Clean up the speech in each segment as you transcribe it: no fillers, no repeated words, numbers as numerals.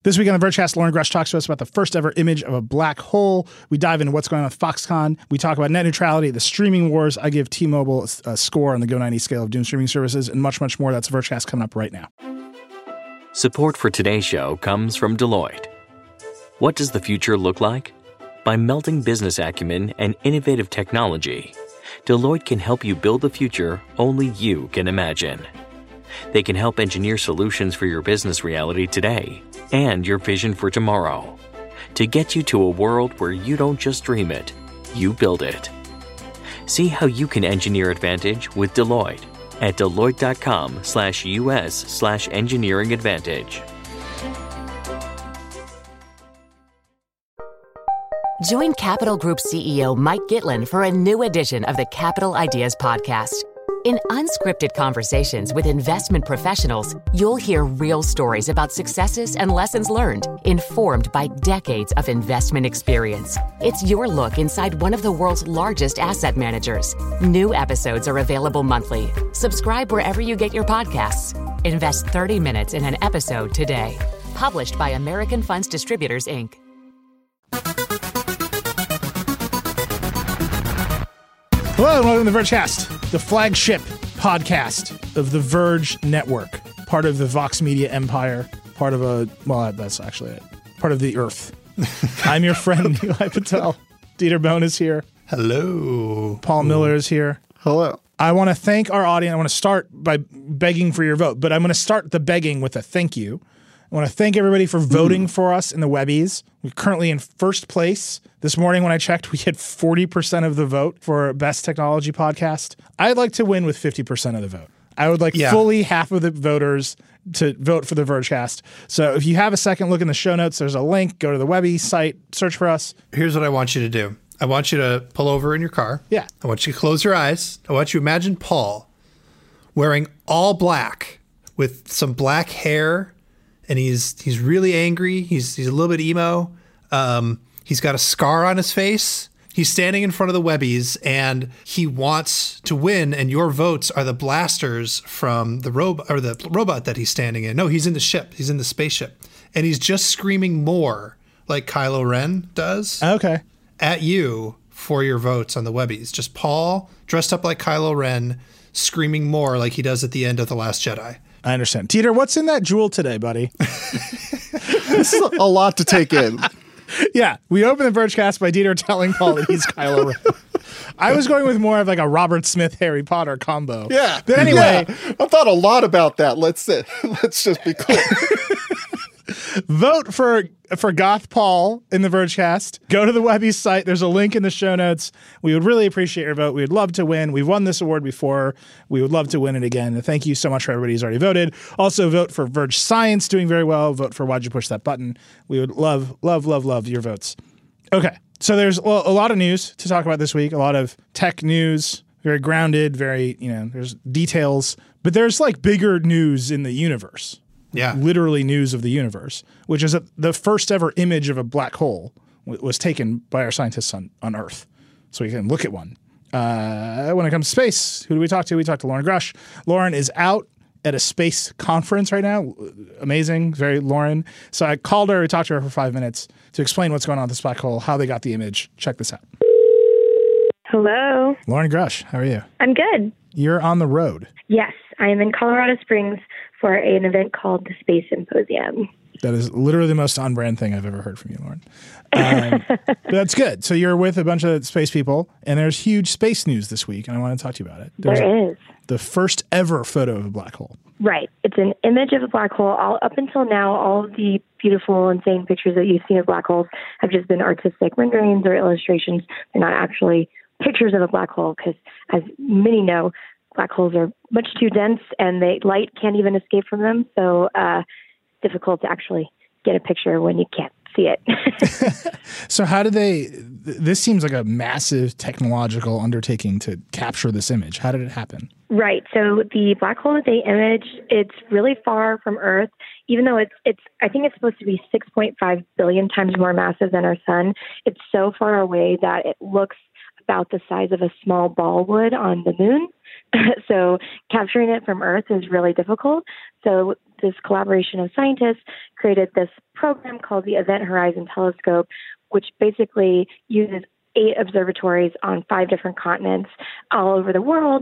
This week on the Vergecast, Lauren Grush talks to us about the first ever image of a black hole. We dive into what's going on with Foxconn. We talk about net neutrality, the streaming wars. I give T-Mobile a score on the Go90 scale of doom streaming services, and much, much more. That's Vergecast coming up right now. Support for today's show comes from Deloitte. What does the future look like? By melding business acumen and innovative technology, Deloitte can help you build the future only you can imagine. They can help engineer solutions for your business reality today and your vision for tomorrow to get you to a world where you don't just dream it, you build it. See how you can engineer advantage with Deloitte at Deloitte.com/US/engineering advantage. Join Capital Group CEO Mike Gitlin for a new edition of the Capital Ideas Podcast. In unscripted conversations with investment professionals, you'll hear real stories about successes and lessons learned, informed by decades of investment experience. It's your look inside one of the world's largest asset managers. New episodes are available monthly. Subscribe wherever you get your podcasts. Invest 30 minutes in an episode today. Published by American Funds Distributors, Inc. Hello and welcome to the Vergecast, the flagship podcast of the Verge Network, part of the Vox Media empire, part of that's actually it, part of the Earth. I'm your friend, Eli Patel. Dieter Bohn is here. Hello. Paul Miller is here. Hello. I want to thank our audience. I want to start by begging for your vote, but I'm going to start the begging with a thank you. I want to thank everybody for voting for us in the Webbies. We're currently in first place. This morning when I checked, we had 40% of the vote for Best Technology Podcast. I'd like to win with 50% of the vote. I would like fully half of the voters to vote for the Vergecast. So if you have a second, look in the show notes. There's a link. Go to the Webby site. Search for us. Here's what I want you to do. I want you to pull over in your car. Yeah. I want you to close your eyes. I want you to imagine Paul wearing all black with some black hair. And he's really angry. He's a little bit emo. He's got a scar on his face. He's standing in front of the Webbies, and he wants to win. And your votes are the blasters from the robot that he's standing in. No, he's in the ship. He's in the spaceship, and he's just screaming more like Kylo Ren does. Okay. At you for your votes on the Webbies. Just Paul dressed up like Kylo Ren, screaming more like he does at the end of The Last Jedi. I understand. Dieter, what's in that jewel today, buddy? This is a lot to take in. Yeah, we open the Vergecast by Dieter telling Paul that he's Kylo Ren. I was going with more of like a Robert Smith Harry Potter combo. Yeah. But anyway, I thought a lot about that. Let's just be clear. Vote for Goth Paul in the Vergecast. Go to the Webby site. There's a link in the show notes. We would really appreciate your vote. We would love to win. We've won this award before. We would love to win it again. And thank you so much for everybody who's already voted. Also, vote for Verge Science doing very well. Vote for Why'd You Push That Button. We would love, love, love, love your votes. Okay, so there's a lot of news to talk about this week. A lot of tech news, very grounded, very, there's details. But there's like bigger news in the universe. Yeah. Literally news of the universe, which is that the first ever image of a black hole was taken by our scientists on Earth. So we can look at one. When it comes to space, who do we talk to? We talk to Lauren Grush. Lauren is out at a space conference right now. Amazing. Very Lauren. So I called her. We talked to her for 5 minutes to explain what's going on with this black hole, how they got the image. Check this out. Hello. Lauren Grush, how are you? I'm good. You're on the road. Yes, I am in Colorado Springs for an event called the Space Symposium. That is literally the most on-brand thing I've ever heard from you, Lauren. But that's good. So you're with a bunch of space people, and there's huge space news this week, and I want to talk to you about it. There is. The first ever photo of a black hole. Right. It's an image of a black hole. Up until now, all of the beautiful, insane pictures that you've seen of black holes have just been artistic renderings or illustrations. They're not actually pictures of a black hole because, as many know, black holes are much too dense and light can't even escape from them. So difficult to actually get a picture when you can't see it. So how did this seems like a massive technological undertaking to capture this image. How did it happen? Right. So the black hole that they image, it's really far from Earth, even though I think it's supposed to be 6.5 billion times more massive than our sun. It's so far away that it looks about the size of a small ball would on the moon. So capturing it from Earth is really difficult. So this collaboration of scientists created this program called the Event Horizon Telescope, which basically uses 8 observatories on 5 different continents all over the world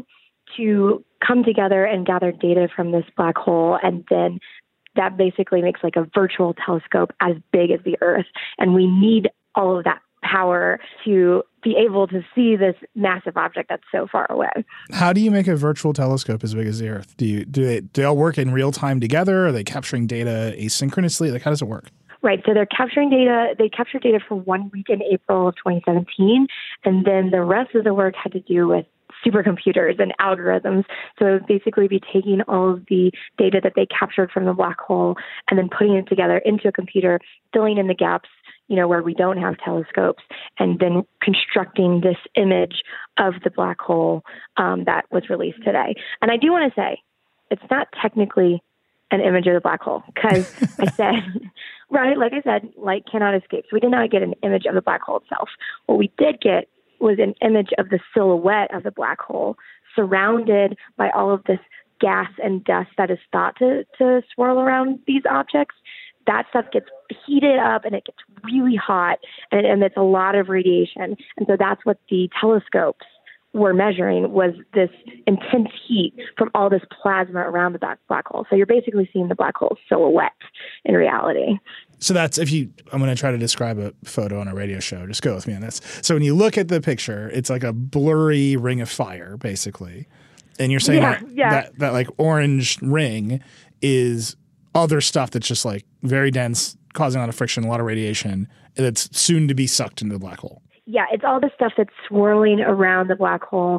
to come together and gather data from this black hole. And then that basically makes like a virtual telescope as big as the Earth. And we need all of that power to be able to see this massive object that's so far away. How do you make a virtual telescope as big as the Earth? Do they all work in real time together? Are they capturing data asynchronously? Like, how does it work? Right. So they're capturing data. They captured data for 1 week in April of 2017. And then the rest of the work had to do with supercomputers and algorithms. So it would basically be taking all of the data that they captured from the black hole and then putting it together into a computer, filling in the gaps, where we don't have telescopes, and then constructing this image of the black hole that was released today. And I do want to say, it's not technically an image of the black hole, because I said, right, like I said, light cannot escape. So we did not get an image of the black hole itself. What we did get was an image of the silhouette of the black hole surrounded by all of this gas and dust that is thought to swirl around these objects. That stuff gets heated up and it gets really hot and it emits a lot of radiation. And so that's what the telescopes were measuring, was this intense heat from all this plasma around the black hole. So you're basically seeing the black hole silhouette in reality. So that's, I'm going to try to describe a photo on a radio show. Just go with me on this. So when you look at the picture, it's like a blurry ring of fire, basically. And you're saying that like orange ring is other stuff that's just like very dense, causing a lot of friction, a lot of radiation, that's soon to be sucked into the black hole. Yeah, it's all the stuff that's swirling around the black hole,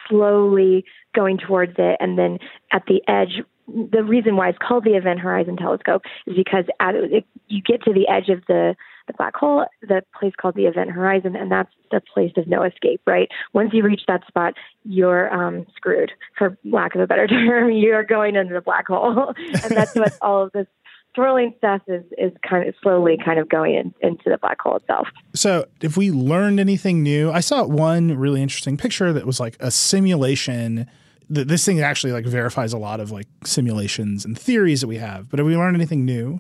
slowly going towards it. And then at the edge, the reason why it's called the Event Horizon Telescope is because you get to the edge of the black hole, the place called the Event Horizon, and that's the place of no escape, right? Once you reach that spot, you're screwed, for lack of a better term. You're going into the black hole. And that's what all of this swirling stuff is kind of slowly kind of going into the black hole itself. So if we learned anything new, I saw one really interesting picture that was like a simulation. This thing actually like verifies a lot of like simulations and theories that we have. But have we learned anything new?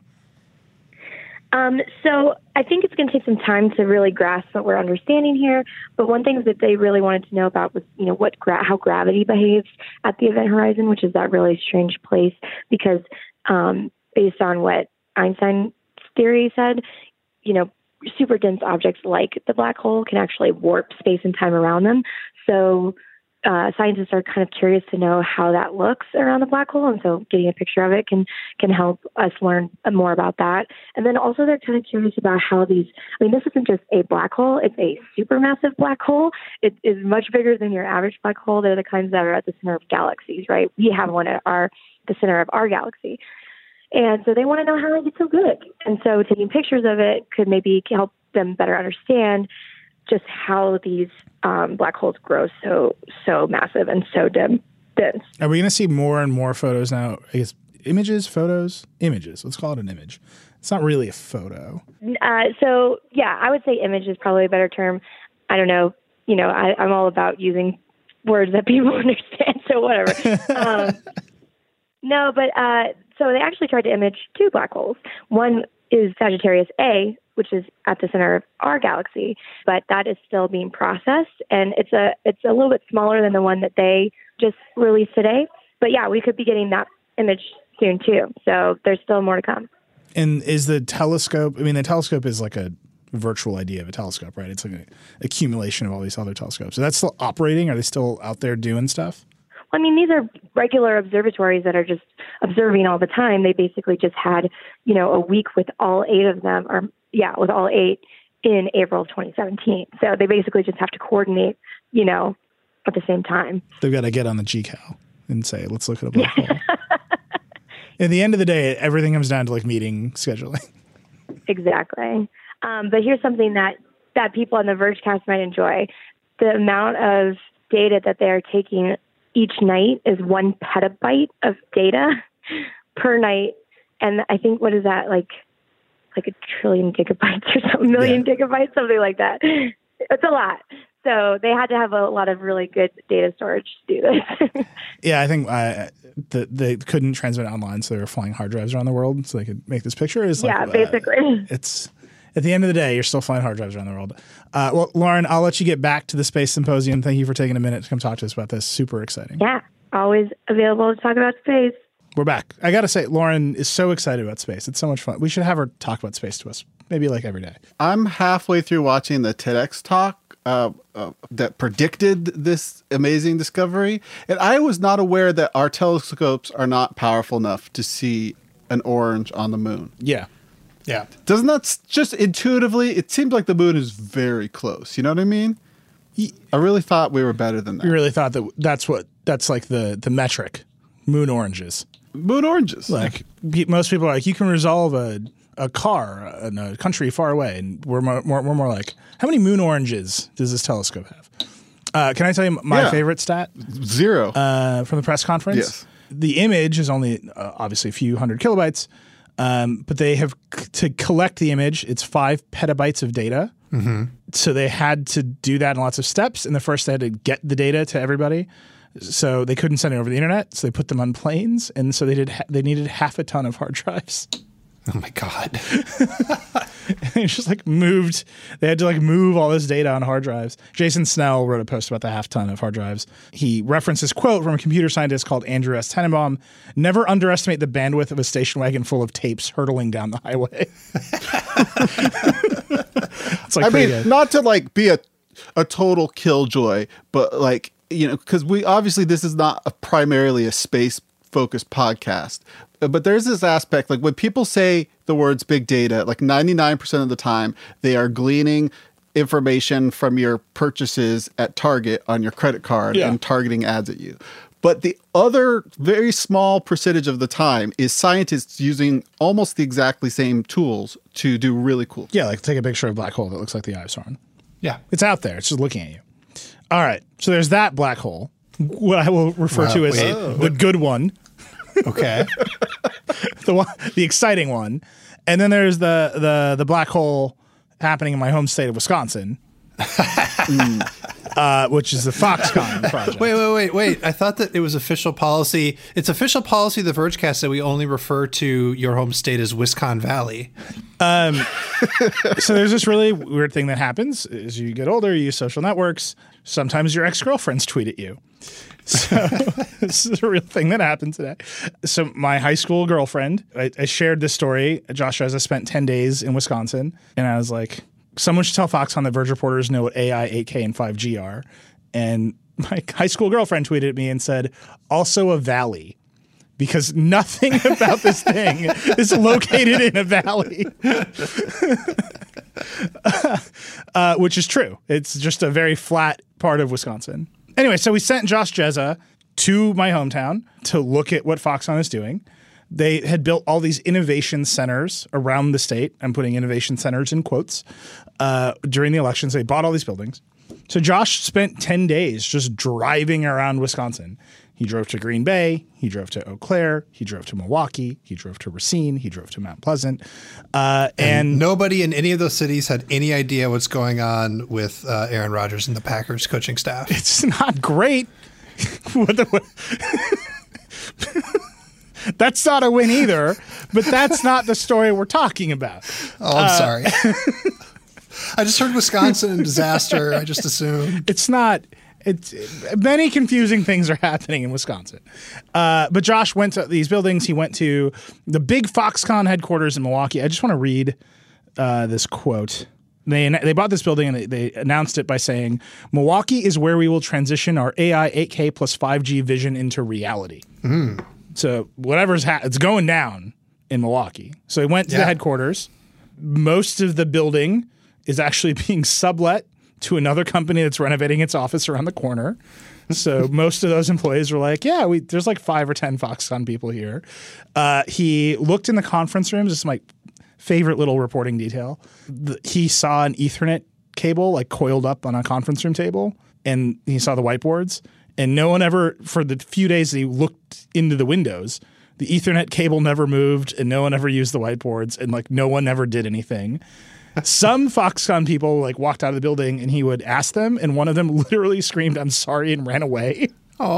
So I think it's going to take some time to really grasp what we're understanding here. But one thing that they really wanted to know about was, how gravity behaves at the Event Horizon, which is that really strange place, because based on what Einstein's theory said, super dense objects like the black hole can actually warp space and time around them. So scientists are kind of curious to know how that looks around the black hole. And so getting a picture of it can help us learn more about that. And then also they're kind of curious about how this isn't just a black hole, it's a supermassive black hole. It is much bigger than your average black hole. They're the kinds that are at the center of galaxies, right? We have one at the center of our galaxy. And so they want to know how it gets so big. And so taking pictures of it could maybe help them better understand just how these black holes grow so massive and so dense. Are we going to see more and more photos now? I guess images. Let's call it an image. It's not really a photo. So yeah, I would say image is probably a better term. I don't know. I'm all about using words that people understand. So whatever. No, but so they actually tried to image 2 black holes. One is Sagittarius A, which is at the center of our galaxy, but that is still being processed, and it's a little bit smaller than the one that they just released today. But yeah, we could be getting that image soon too. So there's still more to come. And is the telescope? The telescope is like a virtual idea of a telescope, right? It's like an accumulation of all these other telescopes. So that's still operating? Are they still out there doing stuff? Well, these are regular observatories that are just observing all the time. They basically just had, a week with all 8 of them, with all 8 in April of 2017. So they basically just have to coordinate, at the same time. They've got to get on the GCAL and say, let's look at a black hole. At the end of the day, everything comes down to like meeting scheduling. Exactly. But here's something that people on the Vergecast might enjoy. The amount of data that they're taking each night is 1 petabyte of data per night. And I think, what is that, like a trillion gigabytes or something, million gigabytes, something like that. It's a lot. So they had to have a lot of really good data storage to do this. Yeah, I think they couldn't transmit online, so they were flying hard drives around the world so they could make this picture. Basically. It's at the end of the day, you're still flying hard drives around the world. Well, Lauren, I'll let you get back to the Space Symposium. Thank you for taking a minute to come talk to us about this. Super exciting. Yeah, always available to talk about space. We're back. I got to say, Lauren is so excited about space. It's so much fun. We should have her talk about space to us, maybe like every day. I'm halfway through watching the TEDx talk that predicted this amazing discovery. And I was not aware that our telescopes are not powerful enough to see an orange on the moon. Yeah. Yeah. Doesn't that just intuitively, it seems like the moon is very close. You know what I mean? I really thought we were better than that. You really thought that's like the metric, moon oranges. Moon oranges. Like most people are like, you can resolve a car in a country far away. And we're more like, how many moon oranges does this telescope have? Can I tell you my favorite stat? 0. From the press conference? Yes. The image is only obviously a few hundred kilobytes, but they have to collect the image. It's 5 petabytes of data. Mm-hmm. So they had to do that in lots of steps. And the first they had to get the data to everybody. So they couldn't send it over the internet. So they put them on planes. And so they needed half a ton of hard drives. Oh my God. It's just like moved. They had to like move all this data on hard drives. Jason Snell wrote a post about the half ton of hard drives. He referenced this quote from a computer scientist called Andrew S. Tenenbaum: "Never underestimate the bandwidth of a station wagon full of tapes hurtling down the highway." It's like, I mean, not to like be a total killjoy, but like, you know, because this is not primarily a space focused podcast. But there's this aspect, like when people say the words big data, like 99% of the time, they are gleaning information from your purchases at Target on your credit card and targeting ads at you. But the other very small percentage of the time is scientists using almost the exactly same tools to do really cool. Yeah, like take a picture of a black hole that looks like the eye of Sauron. Yeah. It's out there. It's just looking at you. All right. So there's that black hole, what I will refer to as the good one. Okay. the exciting one. And then there's the black hole happening in my home state of Wisconsin, which is the Foxconn project. Wait. I thought that it was official policy. It's official policy of the Vergecast that we only refer to your home state as Wisconsin Valley. So there's this really weird thing that happens as you get older, you use social networks. Sometimes your ex-girlfriends tweet at you. So this is a real thing that happened today. So my high school girlfriend, I shared this story. Josh Reza spent 10 days in Wisconsin, and I was like, someone should tell Foxconn that Verge reporters know what AI, 8K, and 5G are. And my high school girlfriend tweeted at me and said, also a valley, because nothing about this thing is located in a valley. Which is true. It's just a very flat part of Wisconsin. Anyway, so we sent Josh Jezza to my hometown to look at what Foxconn is doing. They had built all these innovation centers around the state. I'm putting innovation centers in quotes. During the elections, they bought all these buildings. So Josh spent 10 days just driving around Wisconsin. He drove to Green Bay. He drove to Eau Claire. He drove to Milwaukee. He drove to Racine. He drove to Mount Pleasant. And nobody in any of those cities had any idea what's going on with Aaron Rodgers and the Packers coaching staff. It's not great. That's not a win either, but that's not the story we're talking about. Oh, I'm sorry. I just heard Wisconsin and disaster. I just assumed. It's not. It's many confusing things are happening in Wisconsin. But Josh went to these buildings. He went to the big Foxconn headquarters in Milwaukee. I just want to read this quote. They bought this building and they announced it by saying, "Milwaukee is where we will transition our AI 8K plus 5G vision into reality." Mm. So whatever's it's going down in Milwaukee. So he went to the headquarters. Most of the building is actually being sublet to another company that's renovating its office around the corner. So most of those employees were like, yeah, there's like 5 or 10 Foxconn people here. He looked in the conference rooms. This is my favorite little reporting detail. He saw an Ethernet cable like coiled up on a conference room table, and he saw the whiteboards. And no one ever, for the few days that he looked into the windows, the Ethernet cable never moved, and no one ever used the whiteboards, and like no one ever did anything. Some Foxconn people like walked out of the building and he would ask them, and one of them literally screamed, "I'm sorry," and ran away.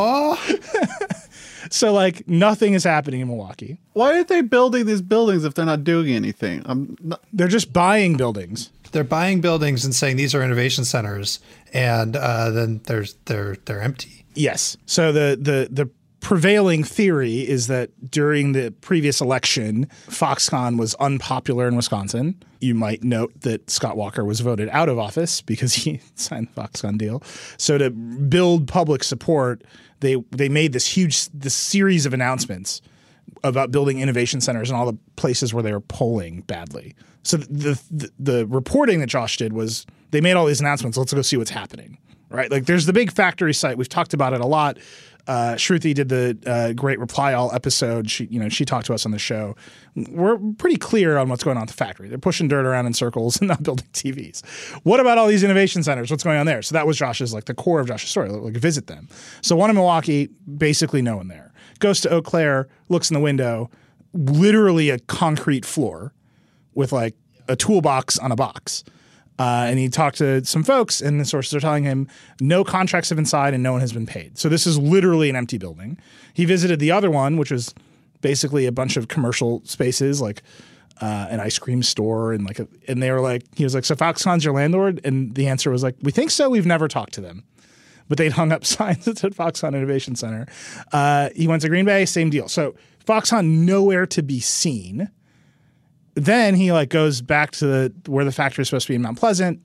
Aww. So like nothing is happening in Milwaukee. Why are they building these buildings if they're not doing anything? They're just buying buildings. They're buying buildings and saying these are innovation centers, and then they're empty. Yes. So the prevailing theory is that during the previous election, Foxconn was unpopular in Wisconsin. You might note that Scott Walker was voted out of office because he signed the Foxconn deal. So to build public support, they made this series of announcements about building innovation centers in all the places where they were polling badly. So the reporting that Josh did was they made all these announcements. Let's go see what's happening, right? Like there's the big factory site. We've talked about it a lot. Shruti did the great Reply All episode. She talked to us on the show. We're pretty clear on what's going on at the factory. They're pushing dirt around in circles and not building TVs. What about all these innovation centers? What's going on there? So that was Josh's, like the core of Josh's story, like visit them. So one in Milwaukee, basically no one there. Goes to Eau Claire, looks in the window, literally a concrete floor with like a toolbox on a box. And he talked to some folks, and the sources are telling him no contracts have been signed and no one has been paid. So this is literally an empty building. He visited the other one, which was basically a bunch of commercial spaces, like an ice cream store, and and they were like, he was like, "So Foxconn's your landlord?" And the answer was like, "We think so. We've never talked to them." But they'd hung up signs that said Foxconn Innovation Center. He went to Green Bay, same deal. So Foxconn nowhere to be seen. Then he like goes back to where the factory is supposed to be in Mount Pleasant.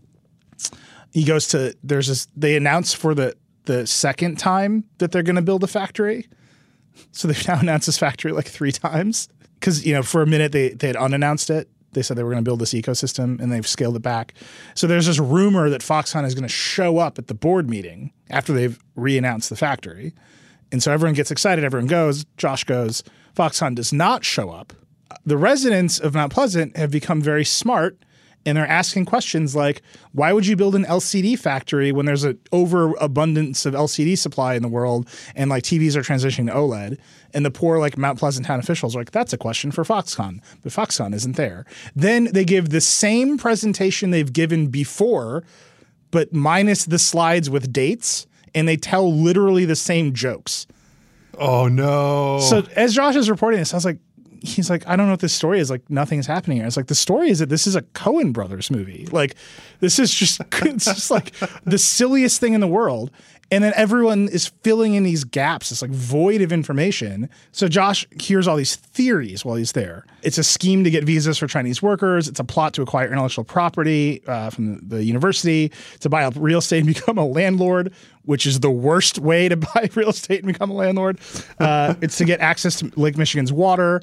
He goes to they announced for the second time that they're going to build a factory. So they've now announced this factory like 3 times because for a minute they had unannounced it. They said they were going to build this ecosystem and they've scaled it back. So there's this rumor that Foxconn is going to show up at the board meeting after they've re-announced the factory. And so everyone gets excited. Everyone goes. Josh goes. Foxconn does not show up. The residents of Mount Pleasant have become very smart, and they're asking questions like, why would you build an LCD factory when there's an overabundance of LCD supply in the world and like TVs are transitioning to OLED? And the poor like Mount Pleasant town officials are like, that's a question for Foxconn, but Foxconn isn't there. Then they give the same presentation they've given before, but minus the slides with dates, and they tell literally the same jokes. Oh, no. So as Josh is reporting this, I was like, he's like, I don't know what this story is. Like, nothing's happening here. It's like, the story is that this is a Coen Brothers movie. Like, this is just, it's just like the silliest thing in the world. And then everyone is filling in these gaps, this like void of information. So Josh hears all these theories while he's there. It's a scheme to get visas for Chinese workers. It's a plot to acquire intellectual property from the university, to buy up real estate and become a landlord, which is the worst way to buy real estate and become a landlord. It's to get access to Lake Michigan's water.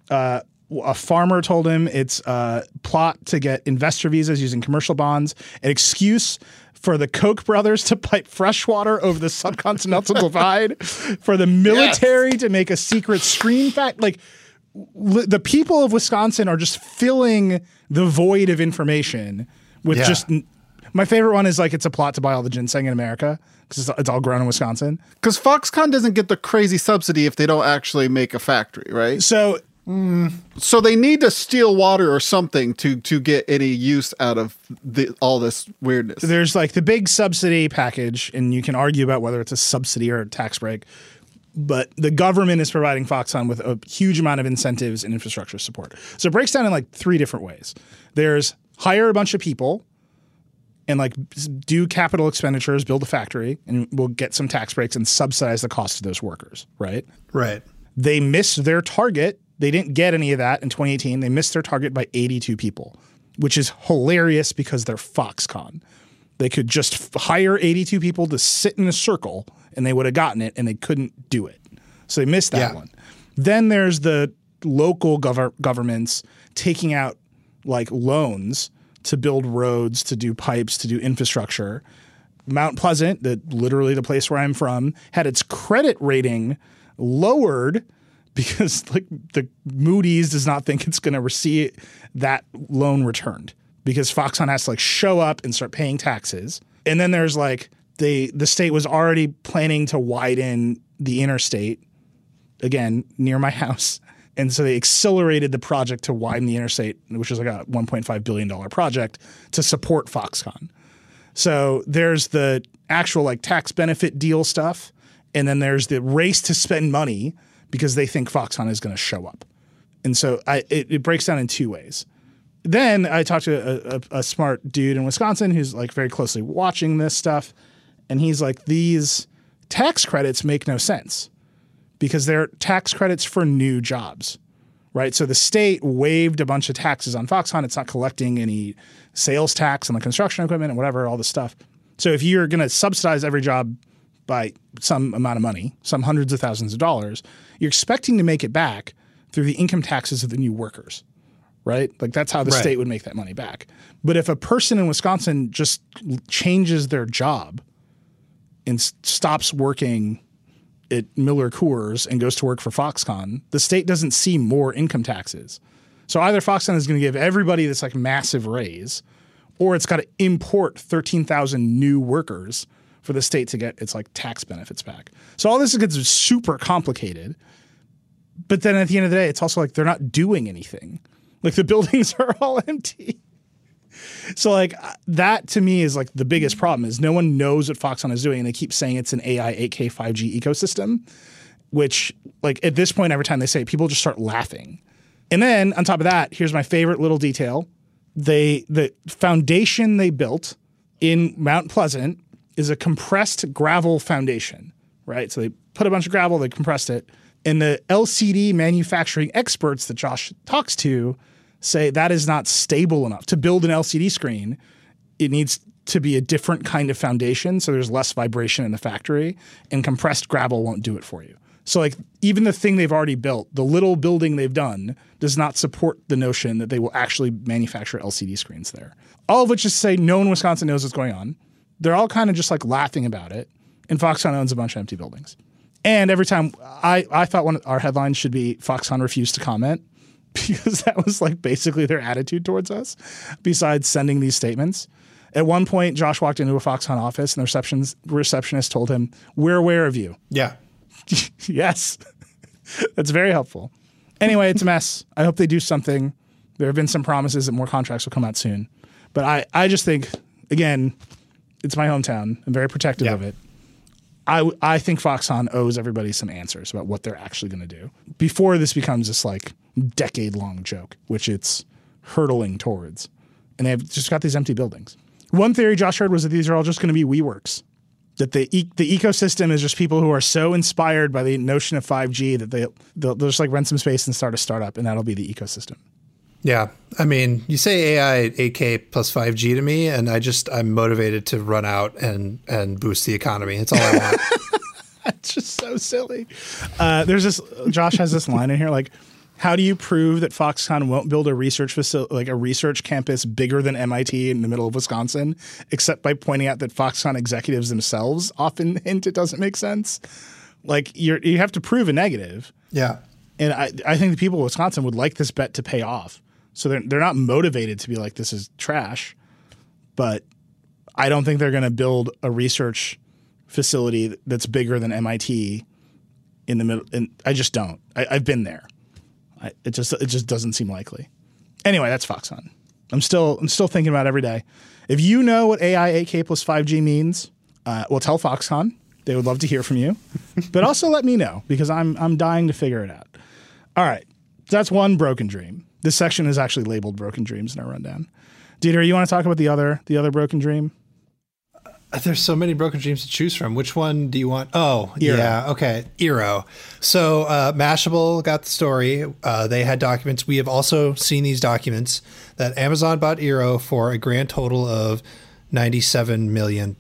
A farmer told him it's a plot to get investor visas using commercial bonds, an excuse for the Koch brothers to pipe fresh water over the subcontinental divide, for the military to make a secret screen fact. Like, the people of Wisconsin are just filling the void of information with just. My favorite one is like, it's a plot to buy all the ginseng in America because it's all grown in Wisconsin. Because Foxconn doesn't get the crazy subsidy if they don't actually make a factory, right? So they need to steal water or something to get any use out of all this weirdness. There's like the big subsidy package, and you can argue about whether it's a subsidy or a tax break. But the government is providing Foxconn with a huge amount of incentives and infrastructure support. So it breaks down in like 3 different ways. There's hire a bunch of people and like do capital expenditures, build a factory, and we'll get some tax breaks and subsidize the cost of those workers, right? Right. They missed their target. They didn't get any of that in 2018. They missed their target by 82 people, which is hilarious because they're Foxconn. They could just hire 82 people to sit in a circle and they would have gotten it, and they couldn't do it. So they missed that one. Then there's the local governments taking out like loans to build roads, to do pipes, to do infrastructure. Mount Pleasant, literally the place where I'm from, had its credit rating lowered because like the Moody's does not think it's going to receive that loan returned because Foxconn has to like show up and start paying taxes. And then there's like the state was already planning to widen the interstate, again, near my house. And so they accelerated the project to widen the interstate, which is like a $1.5 billion project to support Foxconn. So there's the actual like tax benefit deal stuff. And then there's the race to spend money because they think Foxconn is going to show up. And so it breaks down in two ways. Then I talked to a smart dude in Wisconsin who's like very closely watching this stuff. And he's like, these tax credits make no sense because they're tax credits for new jobs, right? So the state waived a bunch of taxes on Foxconn. It's not collecting any sales tax on the construction equipment and whatever, all this stuff. So if you're going to subsidize every job by some amount of money, some hundreds of thousands of dollars, you're expecting to make it back through the income taxes of the new workers, right? Like that's how the state would make that money back. But if a person in Wisconsin just changes their job and stops working at Miller Coors and goes to work for Foxconn, the state doesn't see more income taxes. So either Foxconn is going to give everybody this like massive raise, or it's got to import 13,000 new workers for the state to get its like tax benefits back. So all this gets super complicated. But then at the end of the day, it's also like they're not doing anything. Like the buildings are all empty. So like that to me is like the biggest problem is no one knows what Foxconn is doing. And they keep saying it's an AI 8K 5G ecosystem, which like at this point, every time they say it, people just start laughing. And then on top of that, here's my favorite little detail. The foundation they built in Mount Pleasant is a compressed gravel foundation, right? So they put a bunch of gravel, they compressed it. And the LCD manufacturing experts that Josh talks to say that is not stable enough. To build an LCD screen, it needs to be a different kind of foundation, so there's less vibration in the factory, and compressed gravel won't do it for you. So like even the thing they've already built, the little building they've done, does not support the notion that they will actually manufacture LCD screens there. All of which is to say no one in Wisconsin knows what's going on. They're all kind of just like laughing about it, and Foxconn owns a bunch of empty buildings. And every time I thought one of our headlines should be Foxconn refused to comment because that was like basically their attitude towards us besides sending these statements. At one point, Josh walked into a Foxconn office and the receptionist told him, "We're aware of you." Yeah. Yes. That's very helpful. Anyway, it's a mess. I hope they do something. There have been some promises that more contracts will come out soon. But I just think, again, it's my hometown. I'm very protective of it. I think Foxconn owes everybody some answers about what they're actually going to do before this becomes this like decade-long joke, which it's hurtling towards. And they've just got these empty buildings. One theory Josh heard was that these are all just going to be WeWorks, that the ecosystem is just people who are so inspired by the notion of 5G that they'll just like rent some space and start a startup, and that'll be the ecosystem. Yeah. I mean, you say AI 8K plus 5G to me, and I'm motivated to run out and boost the economy. That's all I want. It's just so silly. Josh has this line in here, like, how do you prove that Foxconn won't build a research facility, like a research campus bigger than MIT in the middle of Wisconsin, except by pointing out that Foxconn executives themselves often hint it doesn't make sense? Like, you have to prove a negative. Yeah. And I think the people of Wisconsin would like this bet to pay off. So they're not motivated to be like, this is trash. But I don't think they're going to build a research facility that's bigger than MIT in the middle. And I just don't. I've been there. It just doesn't seem likely. Anyway, that's Foxconn. I'm still thinking about it every day. If you know what AI 8K plus 5G means, well, tell Foxconn. They would love to hear from you. But also let me know, because I'm dying to figure it out. All right. That's one broken dream. This section is actually labeled Broken Dreams in our rundown. Dieter, you want to talk about the other broken dream? There's so many broken dreams to choose from. Which one do you want? Oh, Eero. Yeah. Okay. Eero. So Mashable got the story. They had documents. We have also seen these documents that Amazon bought Eero for a grand total of $97 million,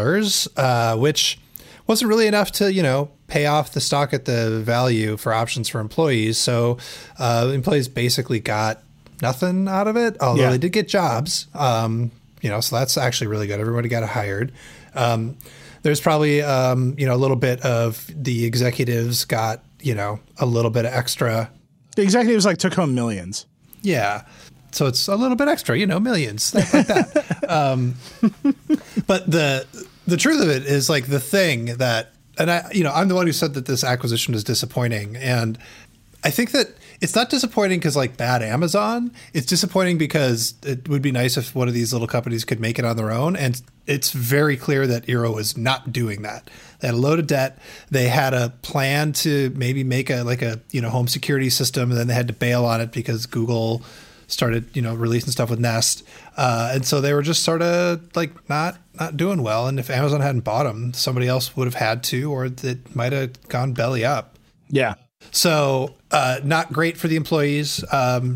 which wasn't really enough to, pay off the stock at the value for options for employees. So employees basically got nothing out of it, although they did get jobs. So that's actually really good. Everybody got hired. There's probably, a little bit of the executives got, a little bit of extra. The executives took home millions. Yeah. So it's a little bit extra, millions, stuff like that. But the truth of it is the thing that, and I'm the one who said that this acquisition is disappointing. And I think that It's not disappointing because like bad Amazon. It's disappointing because it would be nice if one of these little companies could make it on their own. And it's very clear that Eero is not doing that. They had a load of debt. They had a plan to maybe make a home security system, and then they had to bail on it because Google started releasing stuff with Nest, and so they were just sort of like not doing well. And if Amazon hadn't bought them, somebody else would have had to, or it might have gone belly up. Yeah. So not great for the employees. I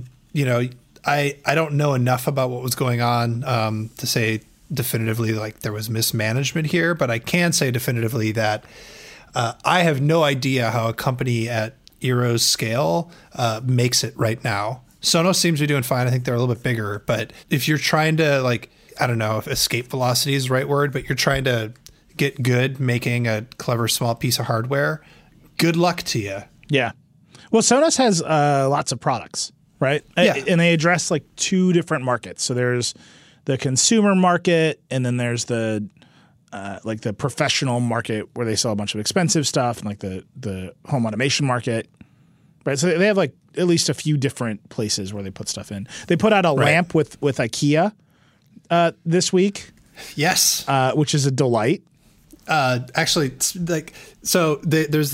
don't know enough about what was going on to say definitively like there was mismanagement here, but I can say definitively that I have no idea how a company at Eero's scale makes it right now. Sonos seems to be doing fine. I think they're a little bit bigger, but if you're trying to I don't know if escape velocity is the right word, but you're trying to get good making a clever small piece of hardware, good luck to you. Yeah. Well, Sonos has lots of products, right? Yeah. And they address like two different markets. So there's the consumer market, and then there's the the professional market where they sell a bunch of expensive stuff, and like the home automation market, right? So they have like at least a few different places where they put stuff in. They put out a lamp with IKEA this week. Yes. Which is a delight. Actually, there's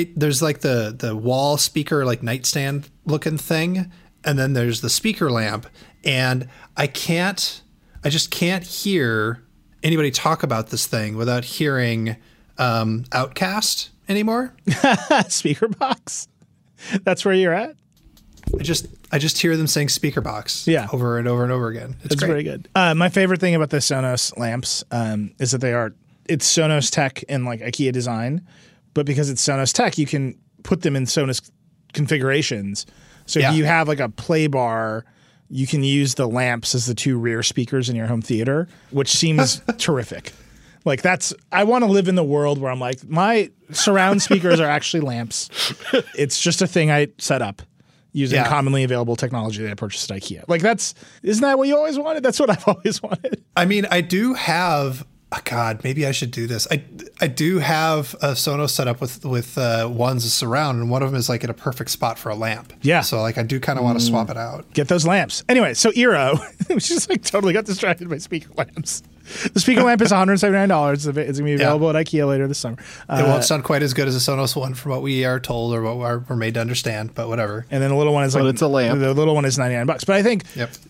the wall speaker, like nightstand looking thing. And then there's the speaker lamp. And I just can't hear anybody talk about this thing without hearing Outcast anymore. Speaker box. That's where you're at. I just hear them saying speaker box over and over and over again. It's great. Very good. My favorite thing about the Sonos lamps is that it's Sonos tech in like IKEA design, but because it's Sonos tech, you can put them in Sonos configurations. So if you have like a play bar, you can use the lamps as the two rear speakers in your home theater, which seems terrific. Like I want to live in the world where I'm like, my surround speakers are actually lamps. It's just a thing I set up using commonly available technology that I purchased at IKEA. Like isn't that what you always wanted? That's what I've always wanted. I mean, I do have, God, maybe I should do this. I do have a Sonos set up with one's a surround, and one of them is like in a perfect spot for a lamp. Yeah. So like I do kind of want to swap it out. Get those lamps. Anyway, so Eero, we just like totally got distracted by speaker lamps. The speaker lamp is $179. It's going to be available at IKEA later this summer. It won't sound quite as good as a Sonos one from what we are told or what we're made to understand, but whatever. And then the little one is it's a lamp. The little one is $99. But I think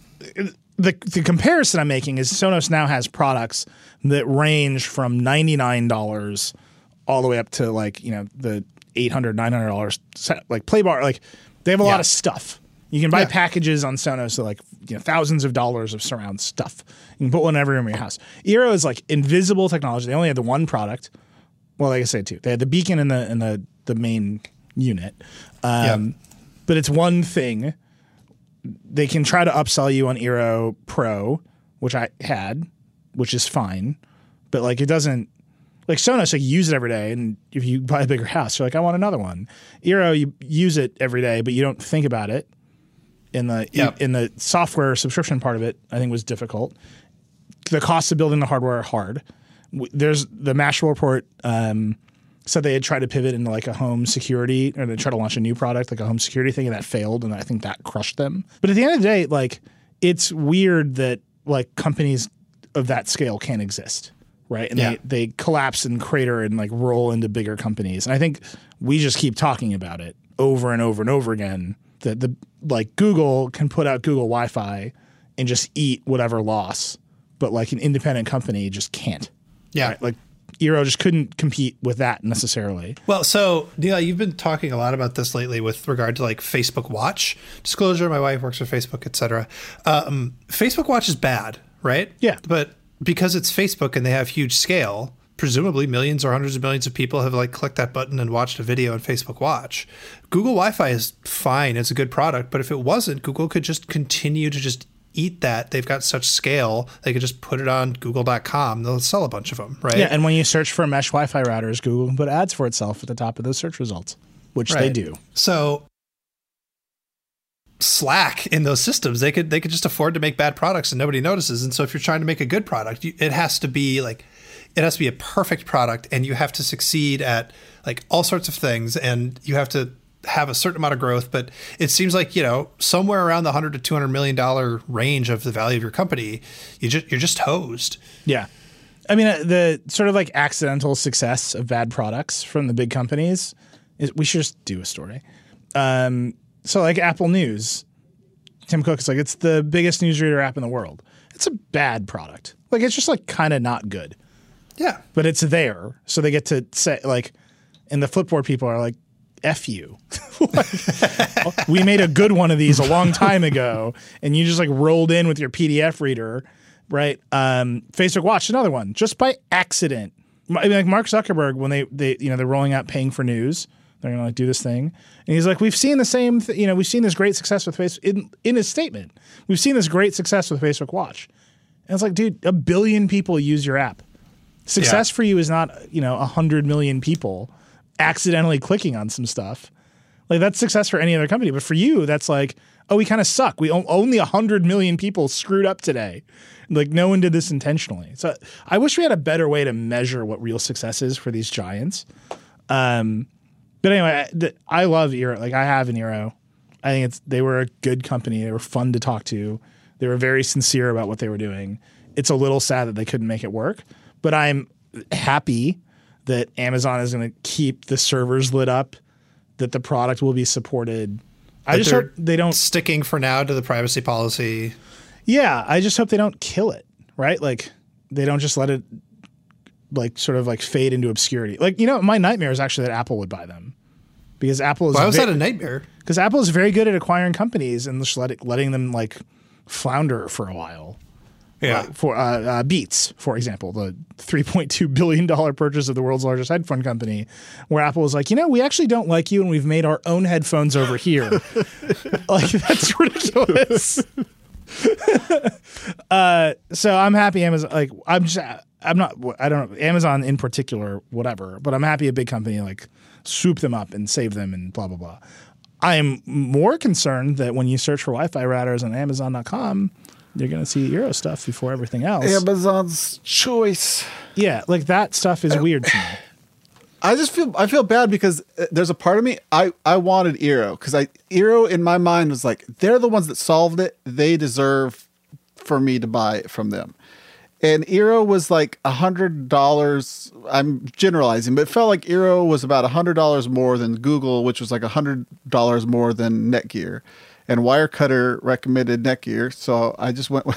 the comparison I'm making is Sonos now has products that range from $99 all the way up to like, the $800, $900 like play bar. Like they have a lot of stuff. You can buy packages on Sonos of like thousands of dollars of surround stuff. You can put one in every room in your house. Eero is like invisible technology. They only had the one product. Well, like I said too, they had the beacon in the main unit, but it's one thing. They can try to upsell you on Eero Pro, which I had, which is fine, but like it doesn't. Like Sonos, like you use it every day, and if you buy a bigger house, you're like, I want another one. Eero, you use it every day, but you don't think about it. In the software subscription part of it, I think was difficult. The costs of building the hardware are hard. There's the Mashable report said they had tried to pivot into like a home security, or they tried to launch a new product, like a home security thing, and that failed, and I think that crushed them. But at the end of the day, like it's weird that like companies of that scale can't exist, right? And they collapse and crater and like roll into bigger companies. And I think we just keep talking about it over and over and over again. That like Google can put out Google Wi-Fi and just eat whatever loss, but like an independent company just can't. Yeah. Right? Like Eero just couldn't compete with that necessarily. Well, so Neil, you've been talking a lot about this lately with regard to like Facebook Watch. Disclosure, my wife works for Facebook, etc. Facebook Watch is bad, right? Yeah. But because it's Facebook and they have huge scale, presumably millions or hundreds of millions of people have like clicked that button and watched a video on Facebook Watch. Google Wi-Fi is fine. It's a good product. But if it wasn't, Google could just continue to just eat that. They've got such scale. They could just put it on google.com. They'll sell a bunch of them, right? Yeah, and when you search for mesh Wi-Fi routers, Google can put ads for itself at the top of those search results, which they do. So slack in those systems. They could just afford to make bad products and nobody notices. And so if you're trying to make a good product, it has to be a perfect product, and you have to succeed at like all sorts of things, and you have to have a certain amount of growth, but it seems like, somewhere around the $100 to $200 million range of the value of your company, you're just hosed. Yeah. I mean, the sort of like accidental success of bad products from the big companies is we should just do a story. So like Apple News, Tim Cook is like, it's the biggest newsreader app in the world. It's a bad product. Like, it's just like kind of not good. Yeah. But it's there. So they get to say like, and the Flipboard people are like, F you. Like, we made a good one of these a long time ago and you just like rolled in with your PDF reader, right? Facebook Watch, another one, just by accident. I mean, like Mark Zuckerberg, when they're rolling out paying for news, they're going to like do this thing. And he's like, we've seen the same, we've seen this great success with Facebook in his statement. We've seen this great success with Facebook Watch. And it's like, dude, 1 billion people use your app. Success for you is not, 100 million people accidentally clicking on some stuff. Like that's success for any other company. But for you, that's like, oh, we kind of suck. We only 100 million people screwed up today. Like no one did this intentionally. So I wish we had a better way to measure what real success is for these giants. But anyway, I love Eero. Like I have an Eero. I think they were a good company. They were fun to talk to. They were very sincere about what they were doing. It's a little sad that they couldn't make it work, but I'm happy that Amazon is going to keep the servers lit up, that the product will be supported. I just hope they don't sticking for now to the privacy policy. Yeah, I just hope they don't kill it, right? Like they don't just let it like sort of like fade into obscurity. Like, my nightmare is actually that Apple would buy them. Because Apple is Why was that a nightmare? Because Apple is very good at acquiring companies and just letting them like flounder for a while. Yeah. For Beats, for example, the $3.2 billion purchase of the world's largest headphone company, where Apple was like, we actually don't like you and we've made our own headphones over here. Like, that's ridiculous. So I'm happy Amazon, like, I don't know, Amazon in particular, whatever, but I'm happy a big company like swoop them up and save them and blah, blah, blah. I am more concerned that when you search for Wi-Fi routers on Amazon.com, you're going to see Eero stuff before everything else. Amazon's choice. Yeah, like that stuff is weird to me. I feel bad because there's a part of me, I wanted Eero because Eero in my mind was like, they're the ones that solved it. They deserve for me to buy it from them. And Eero was like $100. I'm generalizing, but it felt like Eero was about $100 more than Google, which was like $100 more than Netgear. And Wirecutter recommended Netgear, so I just went with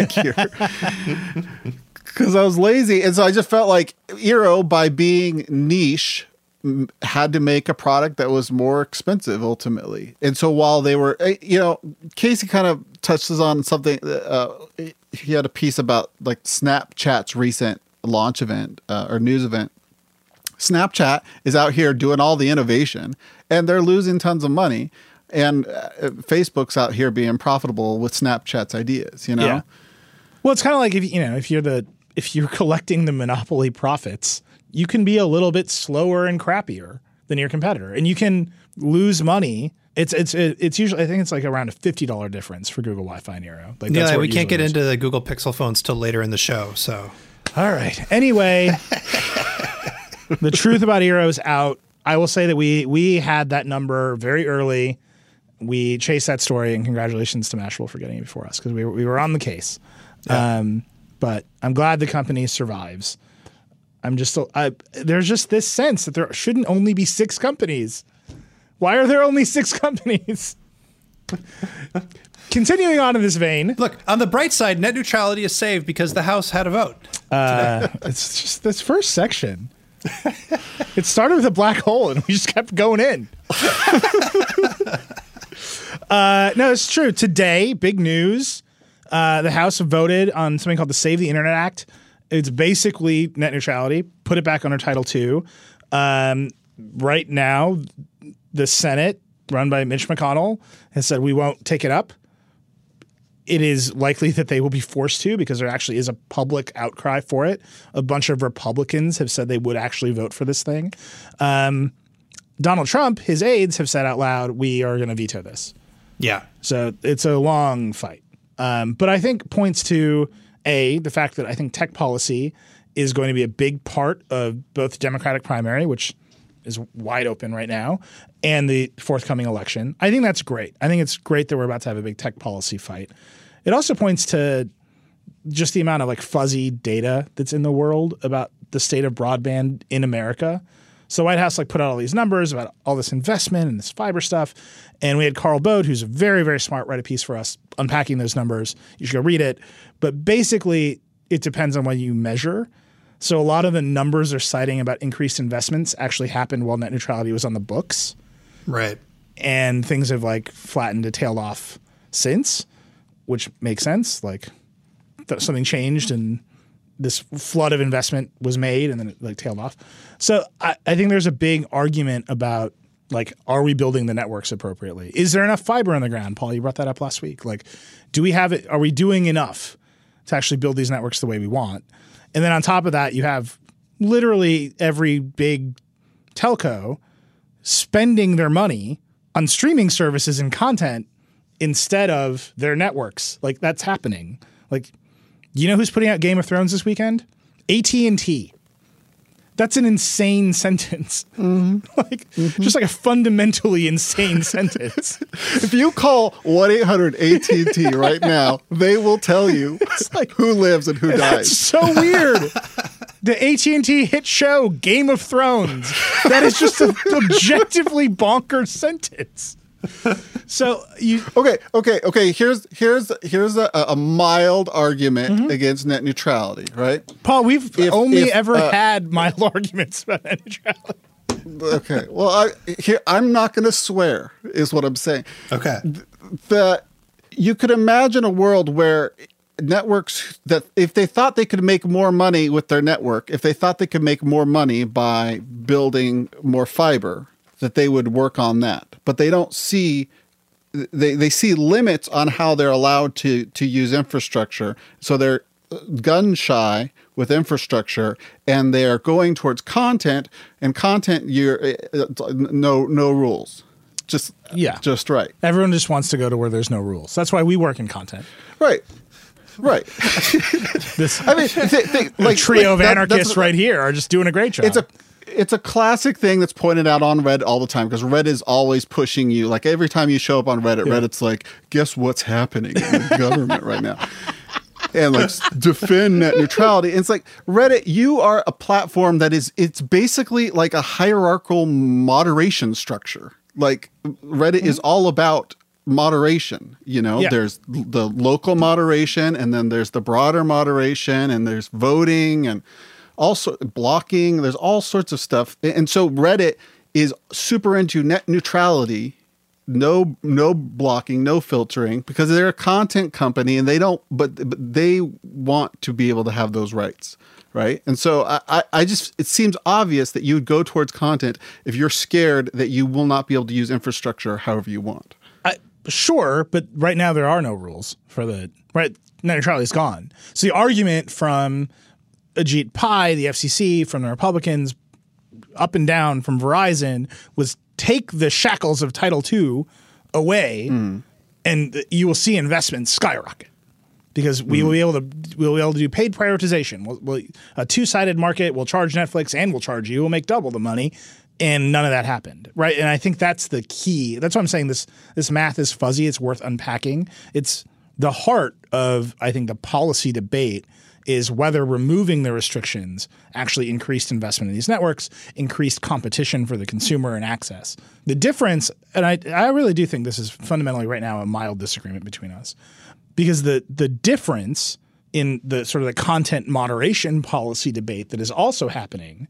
Netgear because I was lazy. And so I just felt like Eero, by being niche, had to make a product that was more expensive ultimately. And so while they were, Casey kind of touches on something. He had a piece about like Snapchat's recent launch event or news event. Snapchat is out here doing all the innovation and they're losing tons of money. And Facebook's out here being profitable with Snapchat's ideas, Yeah. Well, it's kind of like if you're collecting the monopoly profits, you can be a little bit slower and crappier than your competitor, and you can lose money. It's usually, I think it's like around a $50 difference for Google Wi-Fi and Eero. Like that's we can't get into the Google Pixel phones till later in the show. So, all right. Anyway, the truth about Eero is out. I will say that we had that number very early. We chased that story, and congratulations to Mashable for getting it before us because we were on the case. Yeah. But I'm glad the company survives. There's just this sense that there shouldn't only be 6 companies. Why are there only 6 companies? Continuing on in this vein. Look, on the bright side, net neutrality is saved because the House had a vote. It's just this first section. It started with a black hole, and we just kept going in. No, it's true. Today, big news. The House voted on something called the Save the Internet Act. It's basically net neutrality. Put it back under Title II. Right now, the Senate, run by Mitch McConnell, has said we won't take it up. It is likely that they will be forced to because there actually is a public outcry for it. A bunch of Republicans have said they would actually vote for this thing. Donald Trump, his aides have said out loud, we are going to veto this. Yeah. So it's a long fight. But I think points to, the fact that I think tech policy is going to be a big part of both the Democratic primary, which is wide open right now, and the forthcoming election. I think that's great. I think it's great that we're about to have a big tech policy fight. It also points to just the amount of like fuzzy data that's in the world about the state of broadband in America. So the White House like put out all these numbers about all this investment and this fiber stuff. And we had Carl Bode, who's a very, very smart, write a piece for us unpacking those numbers. You should go read it. But basically, it depends on what you measure. So a lot of the numbers they're citing about increased investments actually happened while net neutrality was on the books. Right. And things have like flattened to tailed off since, which makes sense. Like something changed and this flood of investment was made and then it like tailed off. So I think there's a big argument about like, are we building the networks appropriately? Is there enough fiber on the ground? Paul, you brought that up last week. Like, do we have it? Are we doing enough to actually build these networks the way we want? And then on top of that, you have literally every big telco spending their money on streaming services and content instead of their networks. Like that's happening. Like, you know who's putting out Game of Thrones this weekend? AT&T. That's an insane sentence. Just like a fundamentally insane sentence. If you call 1-800-AT&T right now, they will tell you like, who lives and who dies. That's so weird. The AT&T hit show Game of Thrones. That is just an objectively bonkers sentence. So you okay. Here's a mild argument against net neutrality, right? Paul, we've only ever had mild arguments about net neutrality. Okay, well, I'm not going to swear, is what I'm saying. Okay, you could imagine a world where networks that if they thought they could make more money with their network, if they thought they could make more money by building more fiber, that they would work on that. But they don't see, they see limits on how they're allowed to use infrastructure. So they're gun shy with infrastructure and they are going towards content, and content, no rules. Just right. Everyone just wants to go to where there's no rules. That's why we work in content. Right. Like trio of anarchists right here are just doing a great job. It's a classic thing that's pointed out on Reddit all the time because Reddit is always pushing you. Like every time you show up on Reddit, Reddit's like, guess what's happening in the government right now? And like defend net neutrality. And it's like Reddit, you are a platform it's basically like a hierarchical moderation structure. Like Reddit is all about moderation, there's the local moderation and then there's the broader moderation and there's voting and also blocking. There's all sorts of stuff. And so Reddit is super into net neutrality, no blocking, no filtering, because they're a content company and but they want to be able to have those rights. Right. And so it seems obvious that you would go towards content if you're scared that you will not be able to use infrastructure however you want. Sure, but right now there are no rules for net neutrality is gone. So the argument from Ajit Pai, the FCC, from the Republicans, up and down from Verizon was take the shackles of Title II away and you will see investments skyrocket. Because we'll be able to do paid prioritization. We'll a two-sided market. We'll charge Netflix and we'll charge you. We'll make double the money, and none of that happened, right? And I think that's the key. That's why I'm saying this math is fuzzy. It's worth unpacking. It's the heart of I think the policy debate is whether removing the restrictions actually increased investment in these networks, increased competition for the consumer and access. The difference, and I really do think this is fundamentally right now a mild disagreement between us. Because the difference in the sort of the content moderation policy debate that is also happening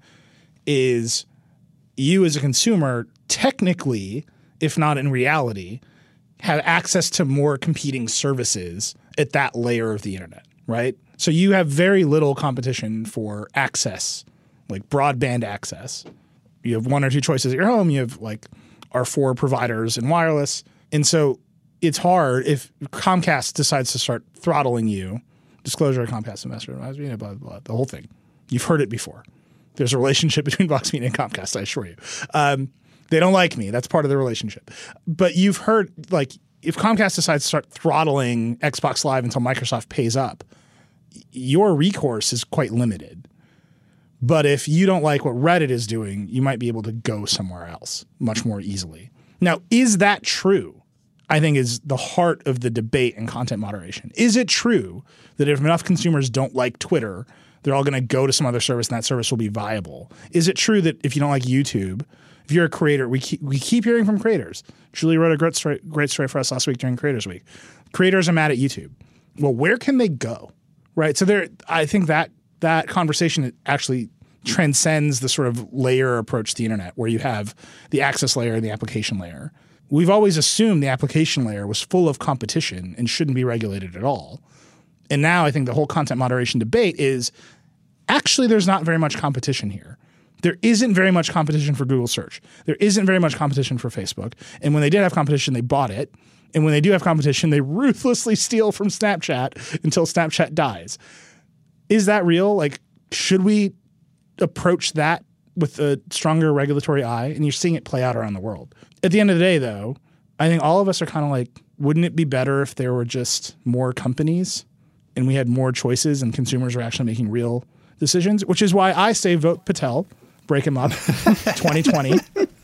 is you as a consumer technically, if not in reality, have access to more competing services at that layer of the internet, right? So you have very little competition for access, like broadband access. You have one or two choices at your home. You have like our 4 providers in wireless. And so it's hard if Comcast decides to start throttling you. Disclosure of Comcast investor, blah, blah, blah, the whole thing. You've heard it before. There's a relationship between Vox Media and Comcast, I assure you. They don't like me. That's part of the relationship. But you've heard, like, if Comcast decides to start throttling Xbox Live until Microsoft pays up, your recourse is quite limited. But if you don't like what Reddit is doing, you might be able to go somewhere else much more easily. Now, is that true? I think is the heart of the debate in content moderation. Is it true that if enough consumers don't like Twitter, they're all going to go to some other service and that service will be viable? Is it true that if you don't like YouTube, if you're a creator, we keep hearing from creators. Julie wrote a great story for us last week during Creators Week. Creators are mad at YouTube. Well, where can they go? Right? So I think that conversation actually transcends the sort of layer approach to the internet where you have the access layer and the application layer. We've always assumed the application layer was full of competition and shouldn't be regulated at all. And now I think the whole content moderation debate is actually there's not very much competition here. There isn't very much competition for Google search. There isn't very much competition for Facebook. And when they did have competition, they bought it. And when they do have competition, they ruthlessly steal from Snapchat until Snapchat dies. Is that real? Like, should we approach that with a stronger regulatory eye? And you're seeing it play out around the world. At the end of the day, though, I think all of us are kind of like, wouldn't it be better if there were just more companies and we had more choices and consumers were actually making real decisions? Which is why I say vote Patel, break him up, 2020.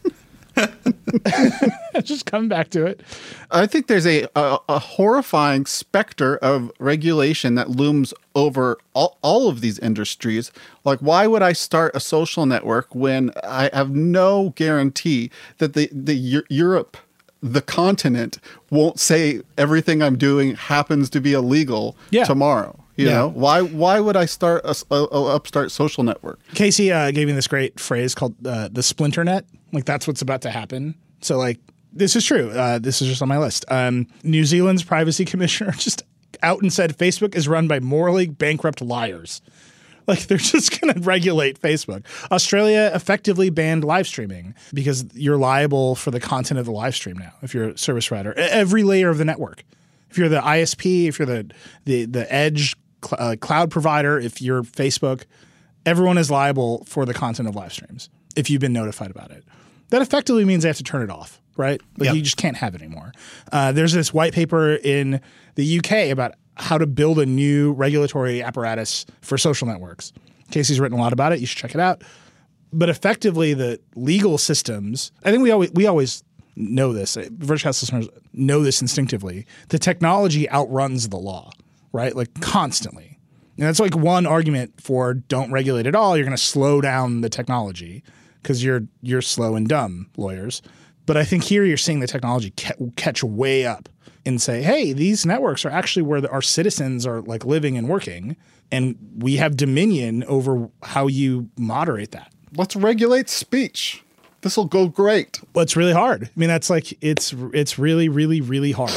Just come back to it. I think there's a horrifying specter of regulation that looms over all of these industries. Like, why would I start a social network when I have no guarantee that Europe, the continent, won't say everything I'm doing happens to be illegal tomorrow? You know, why would I start a upstart social network? Casey gave me this great phrase called the splinter net. Like, that's what's about to happen. So, like, this is true. This is just on my list. New Zealand's privacy commissioner just out and said Facebook is run by morally bankrupt liars. Like, they're just going to regulate Facebook. Australia effectively banned live streaming because you're liable for the content of the live stream now if you're a service provider. Every layer of the network. If you're the ISP, if you're the edge cloud provider, if you're Facebook, everyone is liable for the content of live streams if you've been notified about it. That effectively means they have to turn it off, right? Like, you just can't have it anymore. There's this white paper in the UK about how to build a new regulatory apparatus for social networks. Casey's written a lot about it. You should check it out. But effectively, the legal systems, I think we always know this. Vergecast listeners know this instinctively. The technology outruns the law, right? Like, constantly. And that's like one argument for don't regulate at all. You're going to slow down the technology because you're slow and dumb, lawyers. But I think here you're seeing the technology catch way up and say, hey, these networks are actually where our citizens are like living and working, and we have dominion over how you moderate that. Let's regulate speech. This will go great. Well, it's really hard. I mean, that's like it's really, really, really hard.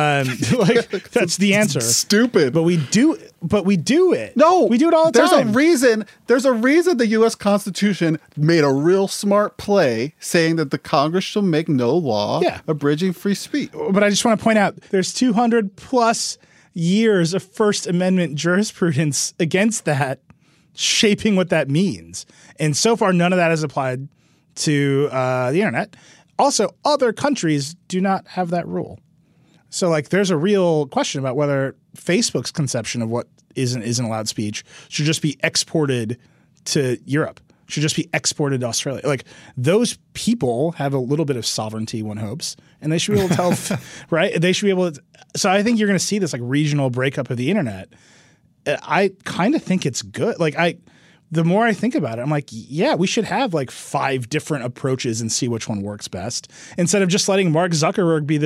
Like, that's the answer. Stupid. But we do it. No, we do it all the time. There's a reason the U.S. Constitution made a real smart play saying that the Congress shall make no law abridging free speech. But I just want to point out there's 200 plus years of First Amendment jurisprudence against that, shaping what that means. And so far, none of that has applied to the internet. Also, other countries do not have that rule. So, like, there's a real question about whether Facebook's conception of what isn't allowed speech should just be exported to Europe, should just be exported to Australia. Like, those people have a little bit of sovereignty, one hopes, and they should be able to tell, right? They should be able to. So I think you're going to see this like regional breakup of the internet. I kind of think it's good. Like, the more I think about it, I'm like, yeah, we should have like 5 different approaches and see which one works best, instead of just letting Mark Zuckerberg be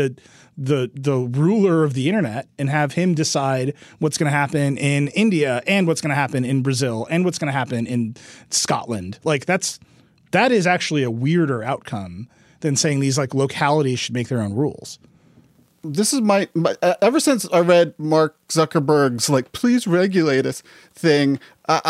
the ruler of the internet and have him decide what's going to happen in India and what's going to happen in Brazil and what's going to happen in Scotland. Like, that is actually a weirder outcome than saying these like localities should make their own rules. This is my ever since I read Mark Zuckerberg's like please regulate us thing,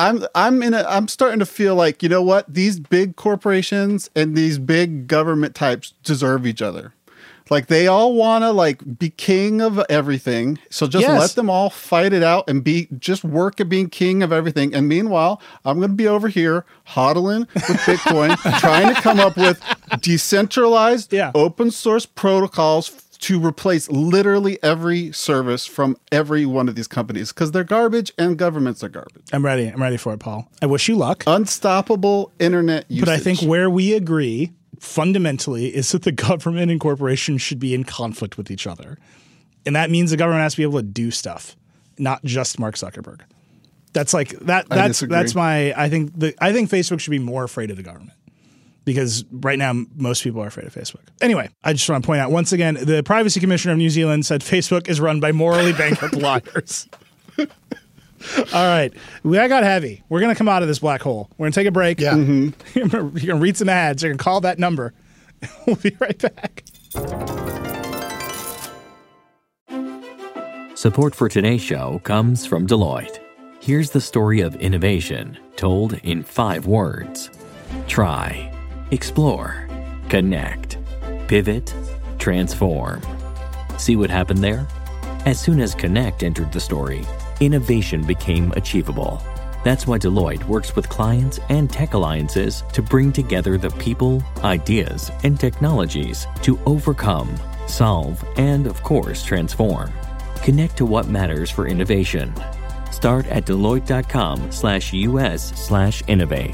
I'm starting to feel like, you know what, these big corporations and these big government types deserve each other. Like, they all want to like be king of everything. So just let them all fight it out and just work at being king of everything. And meanwhile, I'm going to be over here hodling with Bitcoin, trying to come up with decentralized open source protocols to replace literally every service from every one of these companies because they're garbage and governments are garbage. I'm ready. I'm ready for it, Paul. I wish you luck. Unstoppable internet usage. But I think where we agree fundamentally is that the government and corporations should be in conflict with each other. And that means the government has to be able to do stuff, not just Mark Zuckerberg. That's like that. That's my. I think Facebook should be more afraid of the government because right now most people are afraid of Facebook. Anyway, I just want to point out once again, the Privacy Commissioner of New Zealand said Facebook is run by morally bankrupt liars. All right, that got heavy. We're gonna come out of this black hole. We're gonna take a break. Yeah, You're gonna read some ads. You're gonna call that number. We'll be right back. Support for today's show comes from Deloitte. Here's the story of innovation told in 5 words. Try, explore, connect, pivot, transform. See what happened there? As soon as connect entered the story, innovation became achievable. That's why Deloitte works with clients and tech alliances to bring together the people, ideas, and technologies to overcome, solve, and of course, transform. Connect to what matters for innovation. Start at Deloitte.com/US/innovate.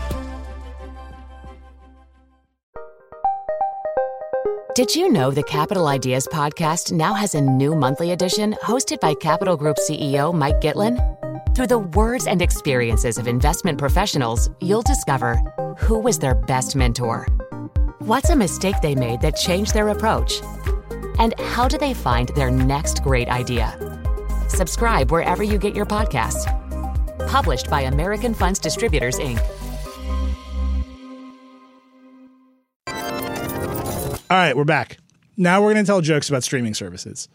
Did you know the Capital Ideas podcast now has a new monthly edition hosted by Capital Group CEO Mike Gitlin? Through the words and experiences of investment professionals, you'll discover who was their best mentor, what's a mistake they made that changed their approach, and how do they find their next great idea. Subscribe wherever you get your podcasts. Published by American Funds Distributors, Inc. All right, we're back. Now we're going to tell jokes about streaming services.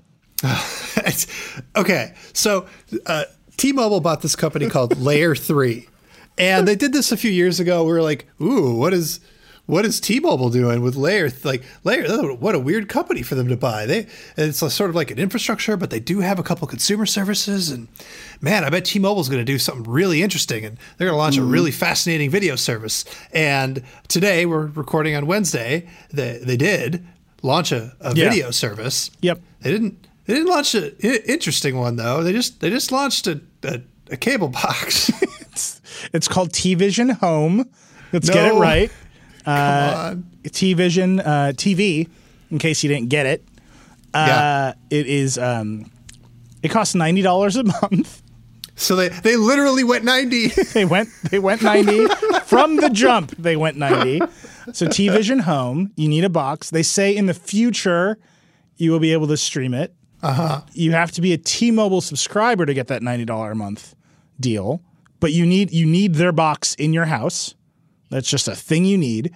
Okay, so T-Mobile bought this company called Layer 3, and they did this a few years ago. We were like, ooh, what is T-Mobile doing with Layer? Layer, what a weird company for them to buy. It's sort of like an infrastructure, but they do have a couple consumer services. And man, I bet T-Mobile's going to do something really interesting, and they're going to launch a really fascinating video service. And today, we're recording on Wednesday. They did launch a video service. Yep. They didn't launch an interesting one though. They just launched a cable box. It's called TVision Home. Let's get it right. Come on. TVision TV, in case you didn't get it. It is. It costs $90 a month. So they literally went 90. They went 90 from the jump. They went 90. So TVision Home, you need a box. They say in the future you will be able to stream it. You have to be a T-Mobile subscriber to get that $90 a month deal, but you need their box in your house. That's just a thing you need.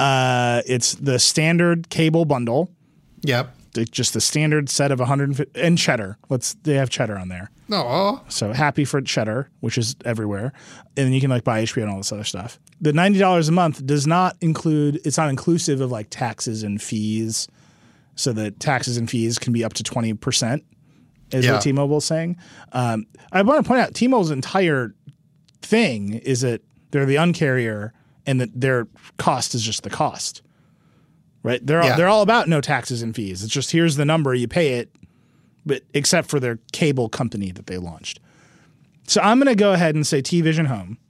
It's the standard cable bundle. Yep. Just the standard set of 150 and Cheddar. They have Cheddar on there. No. So happy for Cheddar, which is everywhere. And then you can buy HBO and all this other stuff. The $90 a month does not include, it's not inclusive of taxes and fees. So the taxes and fees can be up to 20% is what T-Mobile is saying. I want to point out T-Mobile's entire thing is that they're the uncarrier and that their cost is just the cost. Right? They're all about no taxes and fees. It's just here's the number, you pay it, but except for their cable company that they launched. So I'm going to go ahead and say TVision Home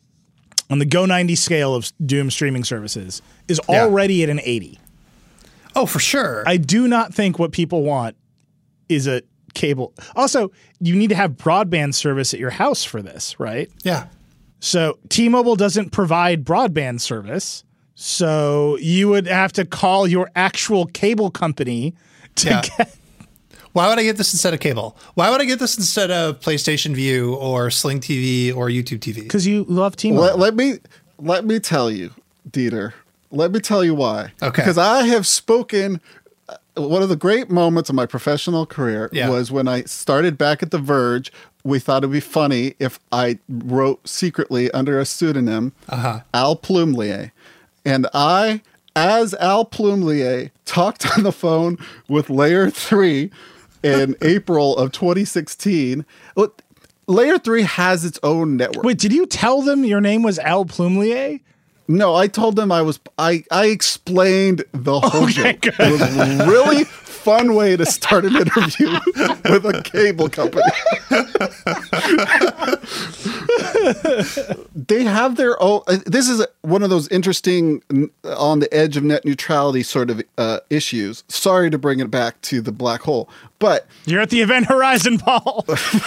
on the Go 90 scale of doom streaming services is already at an 80. Oh, for sure. I do not think what people want is a cable. Also, you need to have broadband service at your house for this, right? Yeah. So T-Mobile doesn't provide broadband service. So you would have to call your actual cable company to get. Why would I get this instead of cable? Why would I get this instead of PlayStation Vue or Sling TV or YouTube TV? Because you love T-Mobile. Let me tell you, Dieter. Let me tell you why. Okay. Because I have spoken. One of the great moments of my professional career was when I started back at The Verge. We thought it'd be funny if I wrote secretly under a pseudonym, Al Plumelier. And I, as Al Plumelier, talked on the phone with Layer 3 in April of 2016. Layer 3 has its own network. Wait, did you tell them your name was Al Plumelier? No, I told them I explained the whole joke. Good. It was really fun way to start an interview with a cable company. They have their own. This is one of those interesting, on the edge of net neutrality sort of issues. Sorry to bring it back to the black hole, but you're at the event horizon, Paul.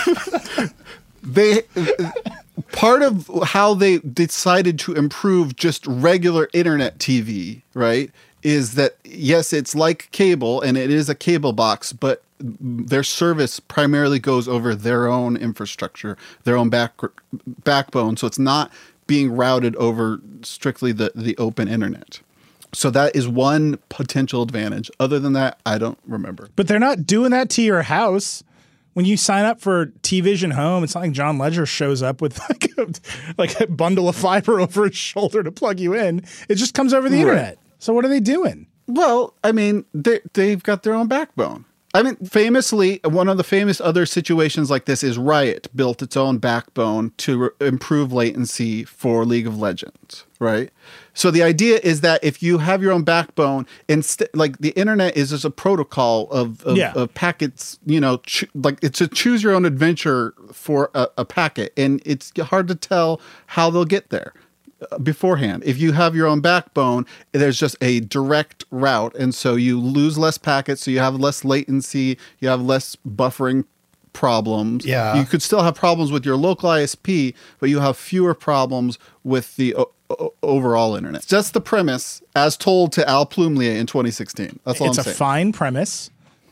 Part of how they decided to improve just regular internet TV, right, is that, yes, it's like cable and it is a cable box, but their service primarily goes over their own infrastructure, their own backbone. So it's not being routed over strictly the open internet. So that is one potential advantage. Other than that, I don't remember. But they're not doing that to your house. When you sign up for T-Vision Home, it's not like John Ledger shows up with like a bundle of fiber over his shoulder to plug you in. It just comes over the internet. So what are they doing? Well, I mean, they've got their own backbone. I mean, famously, one of the famous other situations like this is Riot built its own backbone to improve latency for League of Legends, right? So the idea is that if you have your own backbone, like the internet is just a protocol of packets, you know, like it's a choose your own adventure for a packet. And it's hard to tell how they'll get there beforehand. If you have your own backbone, there's just a direct route. And so you lose less packets, so you have less latency, you have less buffering problems. Yeah. You could still have problems with your local ISP, but you have fewer problems with the overall internet. That's the premise as told to Al Plumlier in 2016. That's all I'm saying. It's a fine premise.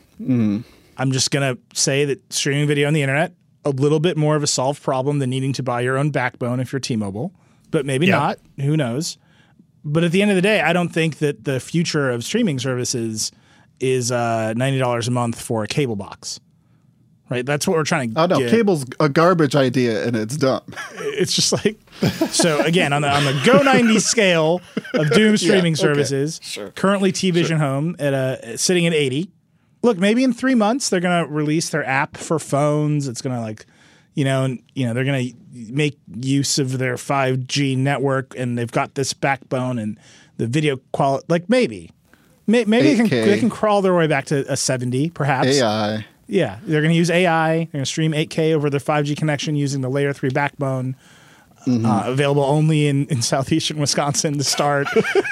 I'm just going to say that streaming video on the internet, a little bit more of a solved problem than needing to buy your own backbone if you're T-Mobile. But maybe not. Who knows? But at the end of the day, I don't think that the future of streaming services is $90 a month for a cable box. Right? That's what we're trying to get. Oh, no. Cable's a garbage idea, and it's dumb. It's just like... So, again, on the Go 90 scale of doom streaming services, currently T-Vision Home sitting at 80. Look, maybe in 3 months, they're going to release their app for phones. It's going to they're going to make use of their 5G network, and they've got this backbone and the video quality. Like maybe they can crawl their way back to a 70, perhaps. AI. Yeah, they're going to use AI. They're going to stream 8K over their 5G connection using the Layer 3 backbone, available only in southeastern Wisconsin to start.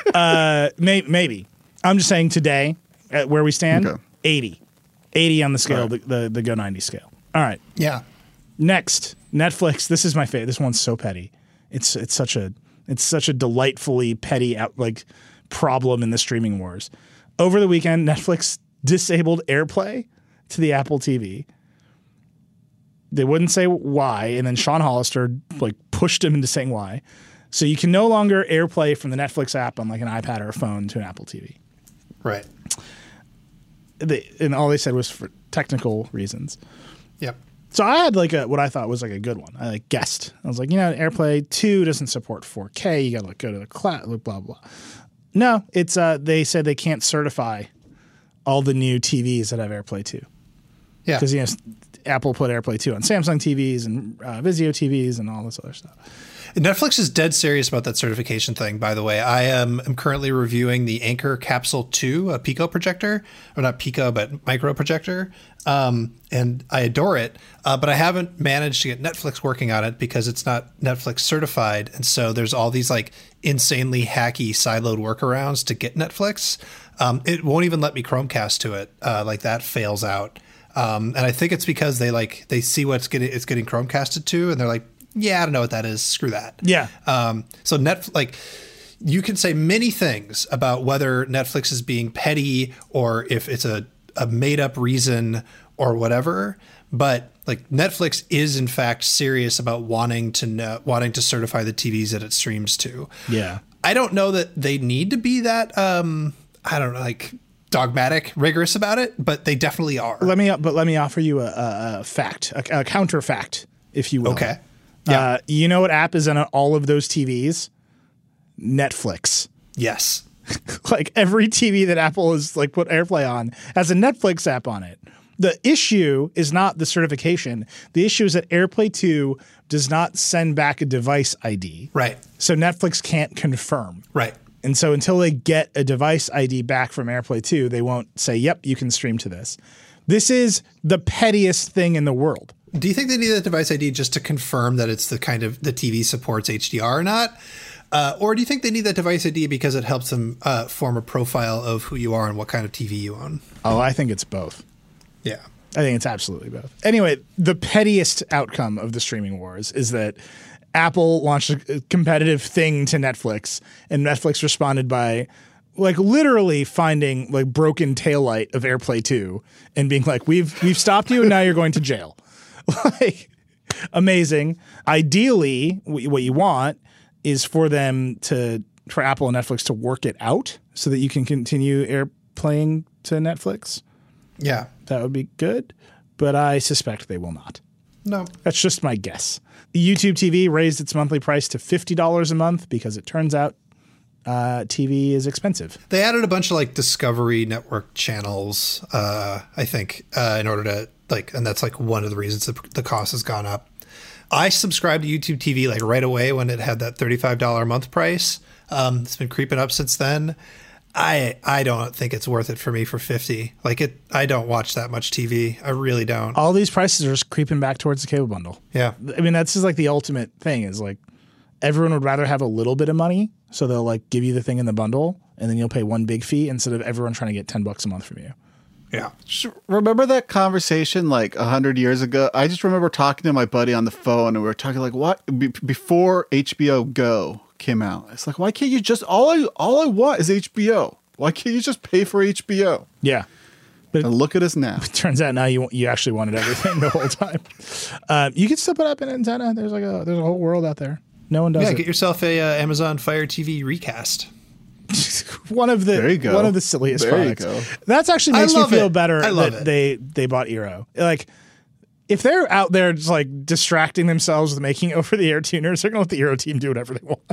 Maybe. I'm just saying today, at where we stand, 80 on the scale, right. the Go 90 scale. All right. Yeah. Next, Netflix. This is my favorite. This one's so petty. It's such a delightfully petty problem in the streaming wars. Over the weekend, Netflix disabled AirPlay to the Apple TV. They wouldn't say why, and then Sean Hollister pushed him into saying why. So you can no longer AirPlay from the Netflix app on like an iPad or a phone to an Apple TV. Right. And all they said was for technical reasons. Yep. So I had what I thought was a good one. I guessed. I was like, AirPlay 2 doesn't support 4K. You got to go to the cloud, blah, blah. No, it's they said they can't certify all the new TVs that have AirPlay 2. Yeah. Because, Apple put AirPlay 2 on Samsung TVs and Vizio TVs and all this other stuff. Netflix is dead serious about that certification thing, by the way. I am currently reviewing the Anker Capsule 2, a Pico projector. Or not Pico, but micro projector. And I adore it. But I haven't managed to get Netflix working on it because it's not Netflix certified. And so there's all these insanely hacky sideload workarounds to get Netflix. It won't even let me Chromecast to it. That fails out. And I think it's because they see what it's getting Chromecasted to, and they're like, yeah, I don't know what that is. Screw that. Yeah. So you can say many things about whether Netflix is being petty or if it's a made up reason or whatever. But Netflix is in fact serious about wanting to certify the TVs that it streams to. Yeah. I don't know that they need to be that, dogmatic, rigorous about it, but they definitely are. Let me offer you a fact, a counter fact, if you will. Okay. Yeah. You know what app is on all of those TVs? Netflix. Yes. Every TV that Apple has put AirPlay on has a Netflix app on it. The issue is not the certification. The issue is that AirPlay 2 does not send back a device ID. Right. So Netflix can't confirm. Right. And so until they get a device ID back from AirPlay 2, they won't say, yep, you can stream to this. This is the pettiest thing in the world. Do you think they need a device ID just to confirm that it's the kind of the TV supports HDR or not? Or do you think they need that device ID because it helps them form a profile of who you are and what kind of TV you own? Oh, I think it's both. Yeah. I think it's absolutely both. Anyway, the pettiest outcome of the streaming wars is that Apple launched a competitive thing to Netflix, and Netflix responded by like literally finding like broken taillight of AirPlay 2 and being like, we've stopped you and now you're going to jail. Like, amazing. Ideally, what you want is for Apple and Netflix to work it out so that you can continue AirPlaying to Netflix. Yeah. That would be good, but I suspect they will not. No. That's just my guess. YouTube TV raised its monthly price to $50 a month because it turns out TV is expensive. They added a bunch of like Discovery Network channels, I think, in order to and that's like one of the reasons the cost has gone up. I subscribed to YouTube TV like right away when it had that $35 a month price. It's been creeping up since then. I don't think it's worth it for me for $50. I don't watch that much TV. I really don't. All these prices are just creeping back towards the cable bundle. Yeah. I mean, that's just like the ultimate thing is like everyone would rather have a little bit of money. So they'll like give you the thing in the bundle and then you'll pay one big fee instead of everyone trying to get $10 a month from you. Yeah. Remember that conversation like 100 years ago? I just remember talking to my buddy on the phone and we were talking like what before HBO Go came out. It's like, why can't you just all I want is HBO. Why can't you just pay for HBO? Yeah. But and look at us now. It turns out now you actually wanted everything the whole time. You can still put up an antenna. There's a whole world out there. No one does it. Get yourself a Amazon Fire TV Recast. one of the silliest products. That's actually makes me feel better that they bought Eero. Like, if they're out there just like distracting themselves with making over-the-air tuners, they're gonna let the Eero team do whatever they want.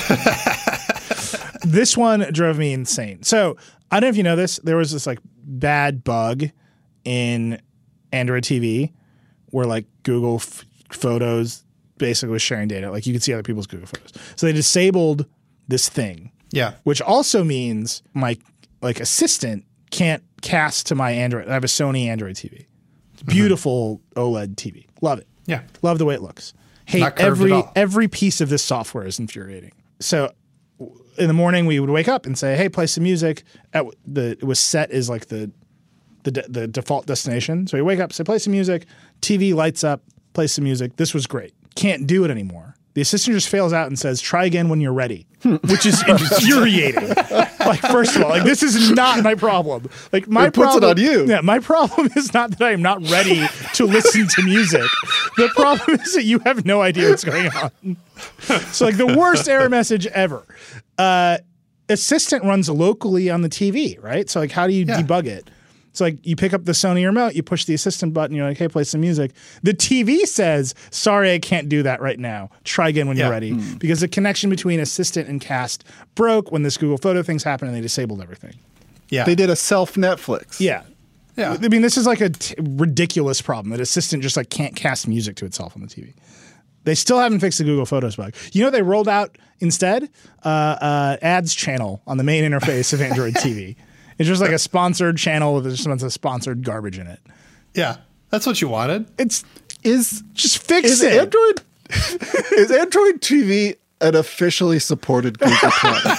This one drove me insane. So I don't know if you know this. There was this like bad bug in Android TV where like Google Photos basically was sharing data. Like you could see other people's Google Photos. So they disabled this thing. Yeah. Which also means my like assistant can't cast to my Android. I have a Sony Android TV. It's beautiful OLED TV. Love it. Yeah. Love the way it looks. Hate every piece of this software is infuriating. So in the morning we would wake up and say, "Hey, play some music." It was set as like the default destination. So we wake up, say, "Play some music." TV lights up, play some music. This was great. Can't do it anymore. The assistant just fails out and says, "Try again when you're ready," which is infuriating. Like, first of all, like this is not my problem. Like my puts it on you. Yeah, my problem is not that I am not ready to listen to music. The problem is that you have no idea what's going on. So like the worst error message ever. Assistant runs locally on the TV, right? So like how do you debug it? So like you pick up the Sony remote, you push the assistant button, you're like, "Hey, play some music." The TV says, "Sorry, I can't do that right now. Try again when you're ready." Because the connection between assistant and cast broke when this Google Photo things happened and they disabled everything. Yeah. They did a self Netflix. Yeah. Yeah. I mean, this is like a ridiculous problem that assistant just like can't cast music to itself on the TV. They still haven't fixed the Google Photos bug. You know what they rolled out instead? Ads channel on the main interface of Android TV. It's just like a sponsored channel with just a bunch of sponsored garbage in it. Yeah, that's what you wanted. Just fix it. Is Android TV an officially supported Google product?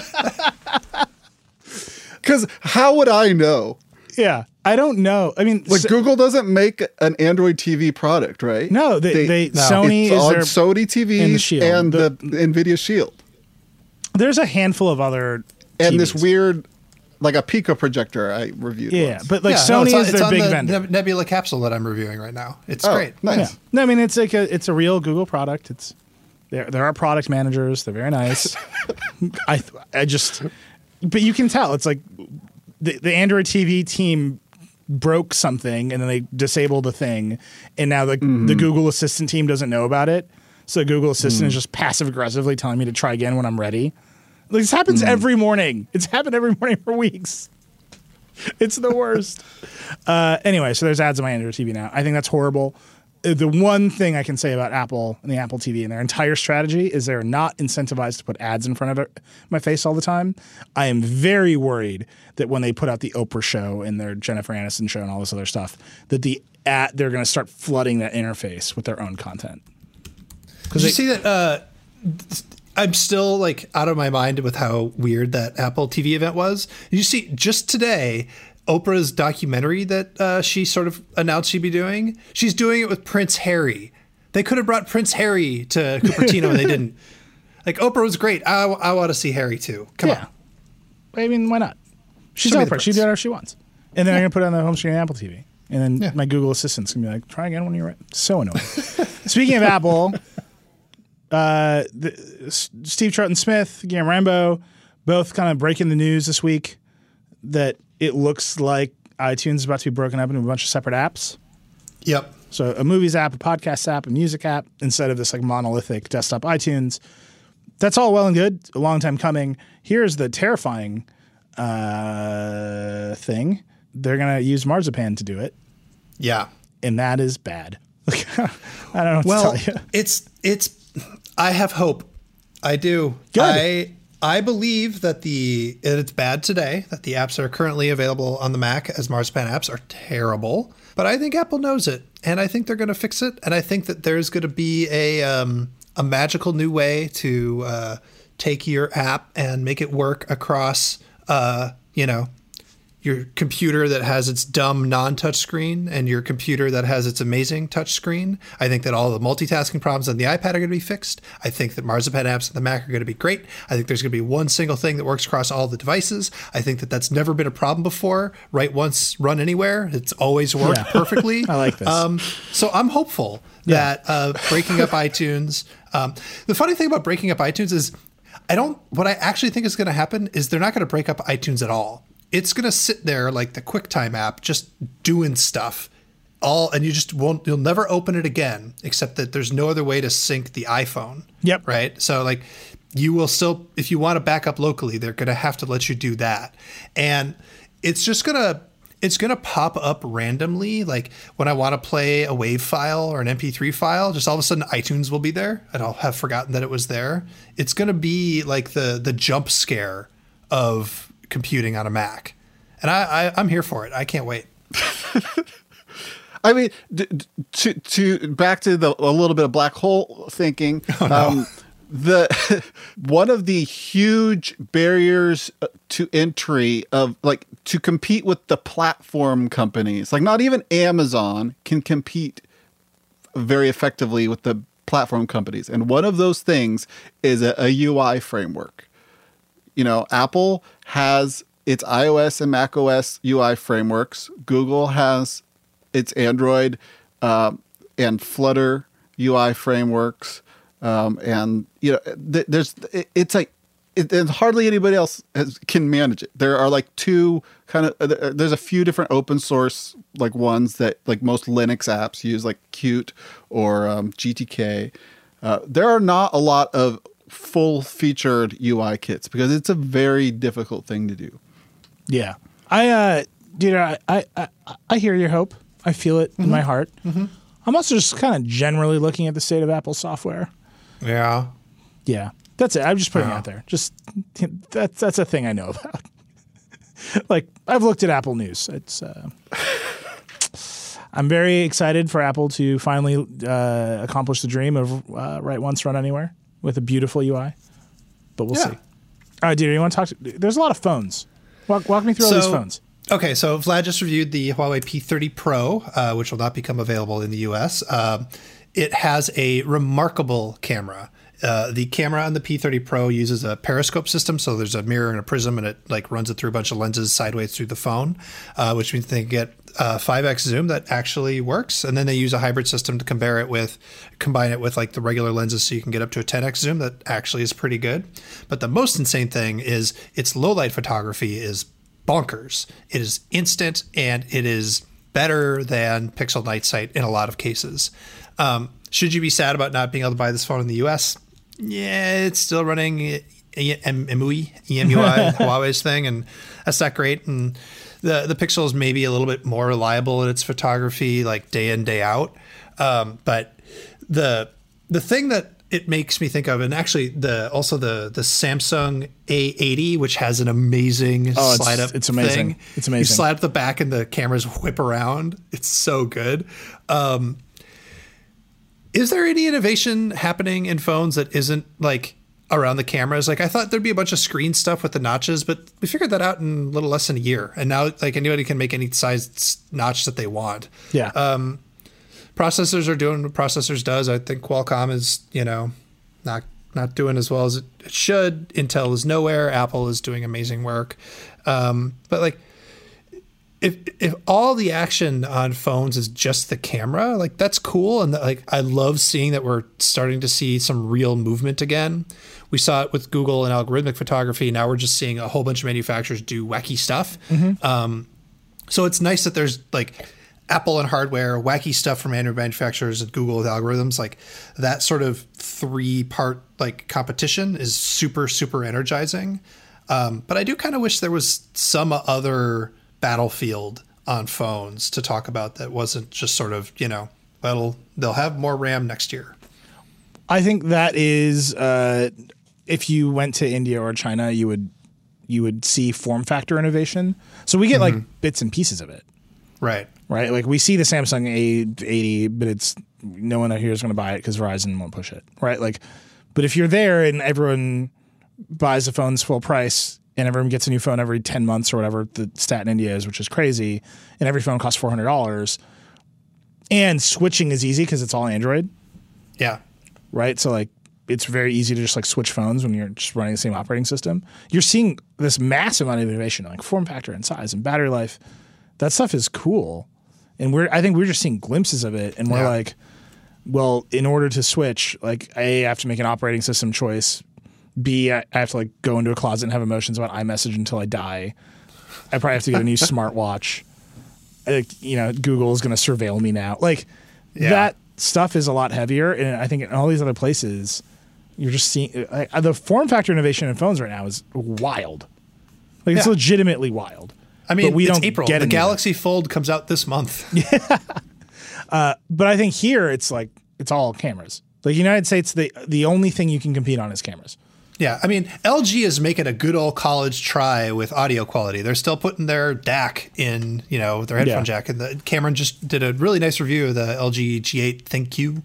Because how would I know? Yeah, I don't know. I mean, like Google doesn't make an Android TV product, right? No, Sony is on their Sony TVs and the NVIDIA Shield. There's a handful of other and TVs. This weird. Like a Pico projector I reviewed once. But like Sony is their big vendor. Nebula capsule that I'm reviewing right now. It's great. Nice. Yeah. No, I mean it's like it's a real Google product. It's there are product managers. They're very nice. But you can tell it's like the Android TV team broke something and then they disabled the thing, and now the Google Assistant team doesn't know about it. So Google Assistant is just passive aggressively telling me to try again when I'm ready. Like, this happens every morning. It's happened every morning for weeks. It's the worst. Anyway, so there's ads on my Android TV now. I think that's horrible. the one thing I can say about Apple and the Apple TV and their entire strategy is they're not incentivized to put ads in front of my face all the time. I am very worried that when they put out the Oprah show and their Jennifer Aniston show and all this other stuff, that they're going to start flooding that interface with their own content. Did you see that? I'm still like out of my mind with how weird that Apple TV event was. Did you see just today Oprah's documentary that she sort of announced she'd be doing? She's doing it with Prince Harry. They could have brought Prince Harry to Cupertino and they didn't. Like, Oprah was great. I want to see Harry too. Come on. I mean, why not? She's Oprah. She did whatever she wants. And then I'm going to put it on the home screen of Apple TV. And then my Google Assistant's going to be like, try again when you're right. So annoying. Speaking of Apple, Steve Troughton-Smith, Guillermo Rambo, both kind of breaking the news this week that it looks like iTunes is about to be broken up into a bunch of separate apps. Yep. So a movies app, a podcast app, a music app, instead of this like monolithic desktop iTunes. That's all well and good. A long time coming. Here's the terrifying thing. They're going to use Marzipan to do it. Yeah. And that is bad. I don't know what to tell you. It's I have hope. I do. Good. I believe that it's bad today, that the apps that are currently available on the Mac as Marzipan apps are terrible. But I think Apple knows it, and I think they're going to fix it. And I think that there's going to be a magical new way to take your app and make it work across, your computer that has its dumb non-touch screen and your computer that has its amazing touch screen. I think that all the multitasking problems on the iPad are going to be fixed. I think that Marzipan apps on the Mac are going to be great. I think there's going to be one single thing that works across all the devices. I think that that's never been a problem before. Write once, run anywhere. It's always worked perfectly. I like this. So I'm hopeful that breaking up iTunes. The funny thing about breaking up iTunes is what I actually think is going to happen is they're not going to break up iTunes at all. It's going to sit there like the QuickTime app, just doing stuff and you'll never open it again, except that there's no other way to sync the iPhone. Yep. Right. So like you will still, if you want to back up locally, they're going to have to let you do that. And it's just going to pop up randomly. Like when I want to play a WAV file or an MP3 file, just all of a sudden iTunes will be there and I'll have forgotten that it was there. It's going to be like the jump scare of computing on a Mac. And I'm here for it. I can't wait. I mean, to back to a little bit of black hole thinking. One of the huge barriers to entry of to compete with the platform companies, like not even Amazon can compete very effectively with the platform companies. And one of those things is a UI framework. Apple has its iOS and macOS UI frameworks. Google has its Android and Flutter UI frameworks. And hardly anybody else can manage it. There are like two there's a few different open source ones that most Linux apps use, like Qt or GTK. There are not a lot of full featured UI kits because it's a very difficult thing to do. Yeah. I hear your hope. I feel it in my heart. Mm-hmm. I'm also just kind of generally looking at the state of Apple software. Yeah. Yeah. That's it. I'm just putting it out there. Just that's a thing I know about. I've looked at Apple News. It's I'm very excited for Apple to finally accomplish the dream of write once, run anywhere with a beautiful UI. But we'll see. All right, Dieter, you want to talk? There's a lot of phones. Walk me through all these phones. Okay, so Vlad just reviewed the Huawei P30 Pro, which will not become available in the US. It has a remarkable camera. The camera on the P30 Pro uses a periscope system, so there's a mirror and a prism, and it runs it through a bunch of lenses sideways through the phone, which means they get 5x zoom that actually works, and then they use a hybrid system to combine it with the regular lenses, so you can get up to a 10x zoom that actually is pretty good. But the most insane thing is its low light photography is bonkers. It is instant, and it is better than Pixel Night Sight in a lot of cases. Should you be sad about not being able to buy this phone in the US? Yeah, it's still running EMUI, Huawei's thing, and that's not great. And the Pixel is maybe a little bit more reliable in its photography, like day in, day out. But the thing that it makes me think of, and actually the Samsung A80, which has an amazing slide up. It's amazing. Thing. It's amazing. You slide up the back and the cameras whip around. It's so good. Is there any innovation happening in phones that isn't like around the cameras? Like I thought there'd be a bunch of screen stuff with the notches, but we figured that out in a little less than a year. And now like anybody can make any size notch that they want. Yeah. Processors are doing what processors does. I think Qualcomm is, not doing as well as it should. Intel is nowhere. Apple is doing amazing work. But like, if all the action on phones is just the camera, like that's cool. And like, I love seeing that we're starting to see some real movement again. We saw it with Google and algorithmic photography. Now we're just seeing a whole bunch of manufacturers do wacky stuff. So it's nice that there's like Apple and hardware, wacky stuff from manufacturers, and Google with algorithms. Like that sort of 3-part like competition is super, super energizing. But I do kind of wish there was some other battlefield on phones to talk about that wasn't just sort of, they'll have more RAM next year. I think that is, if you went to India or China, you would see form factor innovation. So we get like bits and pieces of it. Right. Like we see the Samsung A80, but it's no one out here is going to buy it because Verizon won't push it. Right. Like, but if you're there and everyone buys the phone's full price and everyone gets a new phone every 10 months or whatever the stat in India is, which is crazy, and every phone costs $400, and switching is easy because it's all Android. Yeah. Right. So like it's very easy to just like switch phones when you're just running the same operating system. You're seeing this massive amount of innovation, like form factor and size and battery life. That stuff is cool. And I think we're just seeing glimpses of it. And we're like, well, in order to switch, like A, I have to make an operating system choice. B, I have to like go into a closet and have emotions about iMessage until I die. I probably have to get a new smartwatch. Google is going to surveil me now. Like that stuff is a lot heavier. And I think in all these other places, you're just seeing the form factor innovation in phones right now is wild. Like it's legitimately wild. I mean, we it's don't April. Get the Galaxy Fold comes out this month. But I think here it's like it's all cameras. Like United States, the only thing you can compete on is cameras. Yeah, I mean, LG is making a good old college try with audio quality. They're still putting their DAC in, their headphone jack. And Cameron just did a really nice review of the LG G8 Thank You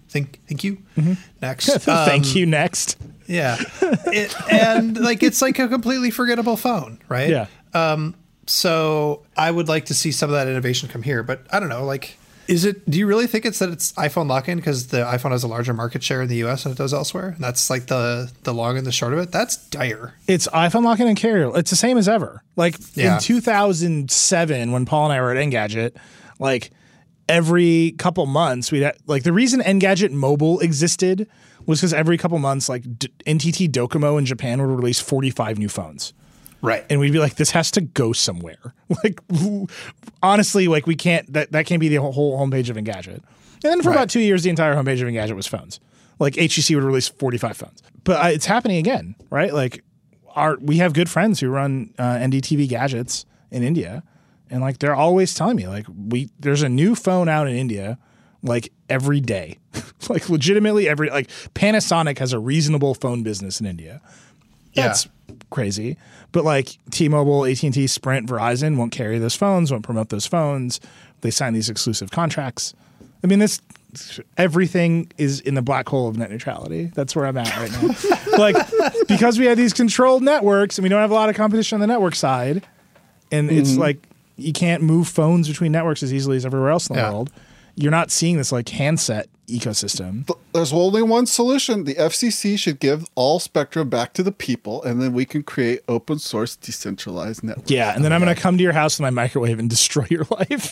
next. Thank you next. Yeah, and like it's like a completely forgettable phone, right? Yeah. So I would like to see some of that innovation come here, but I don't know, like, do you really think it's iPhone lock-in because the iPhone has a larger market share in the US than it does elsewhere? And that's like the long and the short of it. That's dire. It's iPhone lock-in and carrier. It's the same as ever. Like in 2007, when Paul and I were at Engadget, like every couple months we'd like the reason Engadget Mobile existed was because every couple months, like NTT Docomo in Japan would release 45 new phones. Right. And we'd be like, this has to go somewhere. Like, honestly, like we can't, that can't be the whole homepage of Engadget. And then for about 2 years, the entire homepage of Engadget was phones. Like HTC would release 45 phones. But it's happening again, right? Like we have good friends who run NDTV gadgets in India. And like, they're always telling me like there's a new phone out in India, like every day, like legitimately like Panasonic has a reasonable phone business in India. That's crazy. But like T-Mobile, AT&T, Sprint, Verizon won't carry those phones, won't promote those phones. They sign these exclusive contracts. I mean, everything is in the black hole of net neutrality. That's where I'm at right now. Like, because we have these controlled networks and we don't have a lot of competition on the network side, and it's like you can't move phones between networks as easily as everywhere else in the world. You're not seeing this like handset ecosystem. There's only one solution. The FCC should give all spectrum back to the people, and then we can create open source decentralized networks. Yeah, and then I'm going to come to your house with my microwave and destroy your life.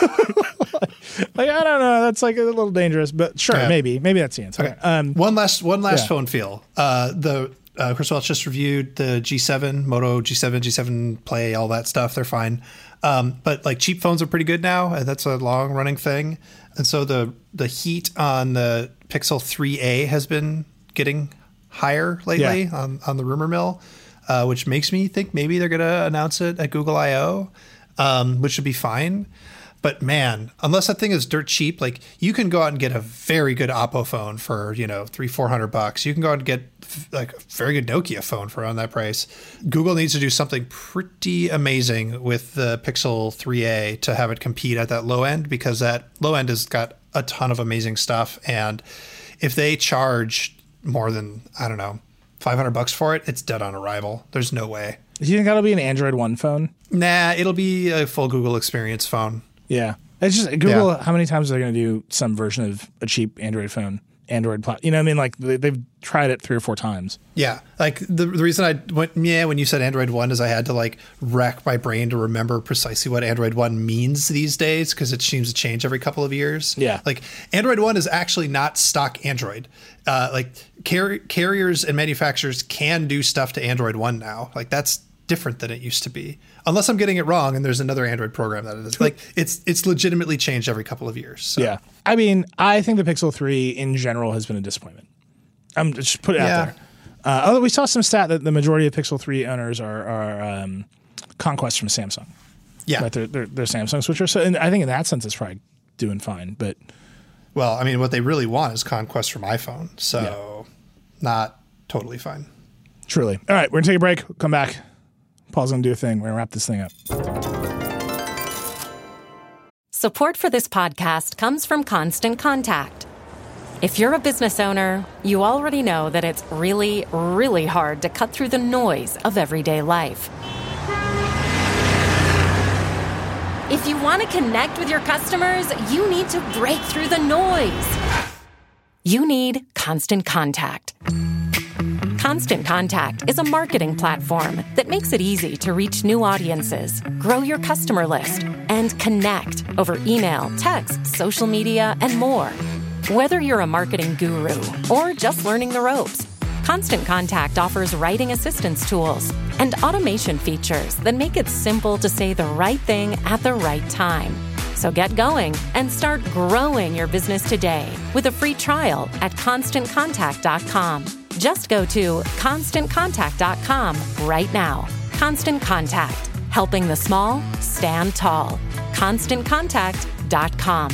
Like, I don't know. That's like a little dangerous, but sure, maybe that's the answer. Okay. One last phone feel. Chris Welch just reviewed the G7, Moto G7, G7 Play, all that stuff. They're fine. But like cheap phones are pretty good now. That's a long running thing. And so the heat on the Pixel 3a has been getting higher lately on the rumor mill, which makes me think maybe they're going to announce it at Google I/O, which should be fine. But man, unless that thing is dirt cheap, like you can go out and get a very good Oppo phone for, $300-400. You can go out and get like a very good Nokia phone for around that price. Google needs to do something pretty amazing with the Pixel 3a to have it compete at that low end, because that low end has got a ton of amazing stuff. And if they charge more than, I don't know, $500 for it, it's dead on arrival. There's no way. Do you think that'll be an Android One phone? Nah, it'll be a full Google experience phone. Yeah. It's just Google, how many times are they going to do some version of a cheap Android phone? Android platform. You know what I mean? Like they've tried it 3 or 4 times. Yeah. Like the reason I went, when you said Android One, is I had to like rack my brain to remember precisely what Android One means these days, because it seems to change every couple of years. Yeah. Like Android One is actually not stock Android. Like carriers and manufacturers can do stuff to Android One now. Like that's different than it used to be. Unless I'm getting it wrong and there's another Android program that is like it's legitimately changed every couple of years. So. Yeah. I mean, I think the Pixel 3 in general has been a disappointment. I'm just put it out there. Although we saw some stat that the majority of Pixel 3 owners are conquests from Samsung. Yeah. Right? They're Samsung switchers. So I think in that sense it's probably doing fine. But well, I mean, what they really want is conquest from iPhone. So not totally fine. Truly. All right, we're going to take a break. We'll come back. Paul's going to do a thing. We're going to wrap this thing up. Support for this podcast comes from Constant Contact. If you're a business owner, you already know that it's really, really hard to cut through the noise of everyday life. If you want to connect with your customers, you need to break through the noise. You need Constant Contact. Constant Contact is a marketing platform that makes it easy to reach new audiences, grow your customer list, and connect over email, text, social media, and more. Whether you're a marketing guru or just learning the ropes, Constant Contact offers writing assistance tools and automation features that make it simple to say the right thing at the right time. So get going and start growing your business today with a free trial at ConstantContact.com. Just go to ConstantContact.com right now. Constant Contact, helping the small stand tall. ConstantContact.com.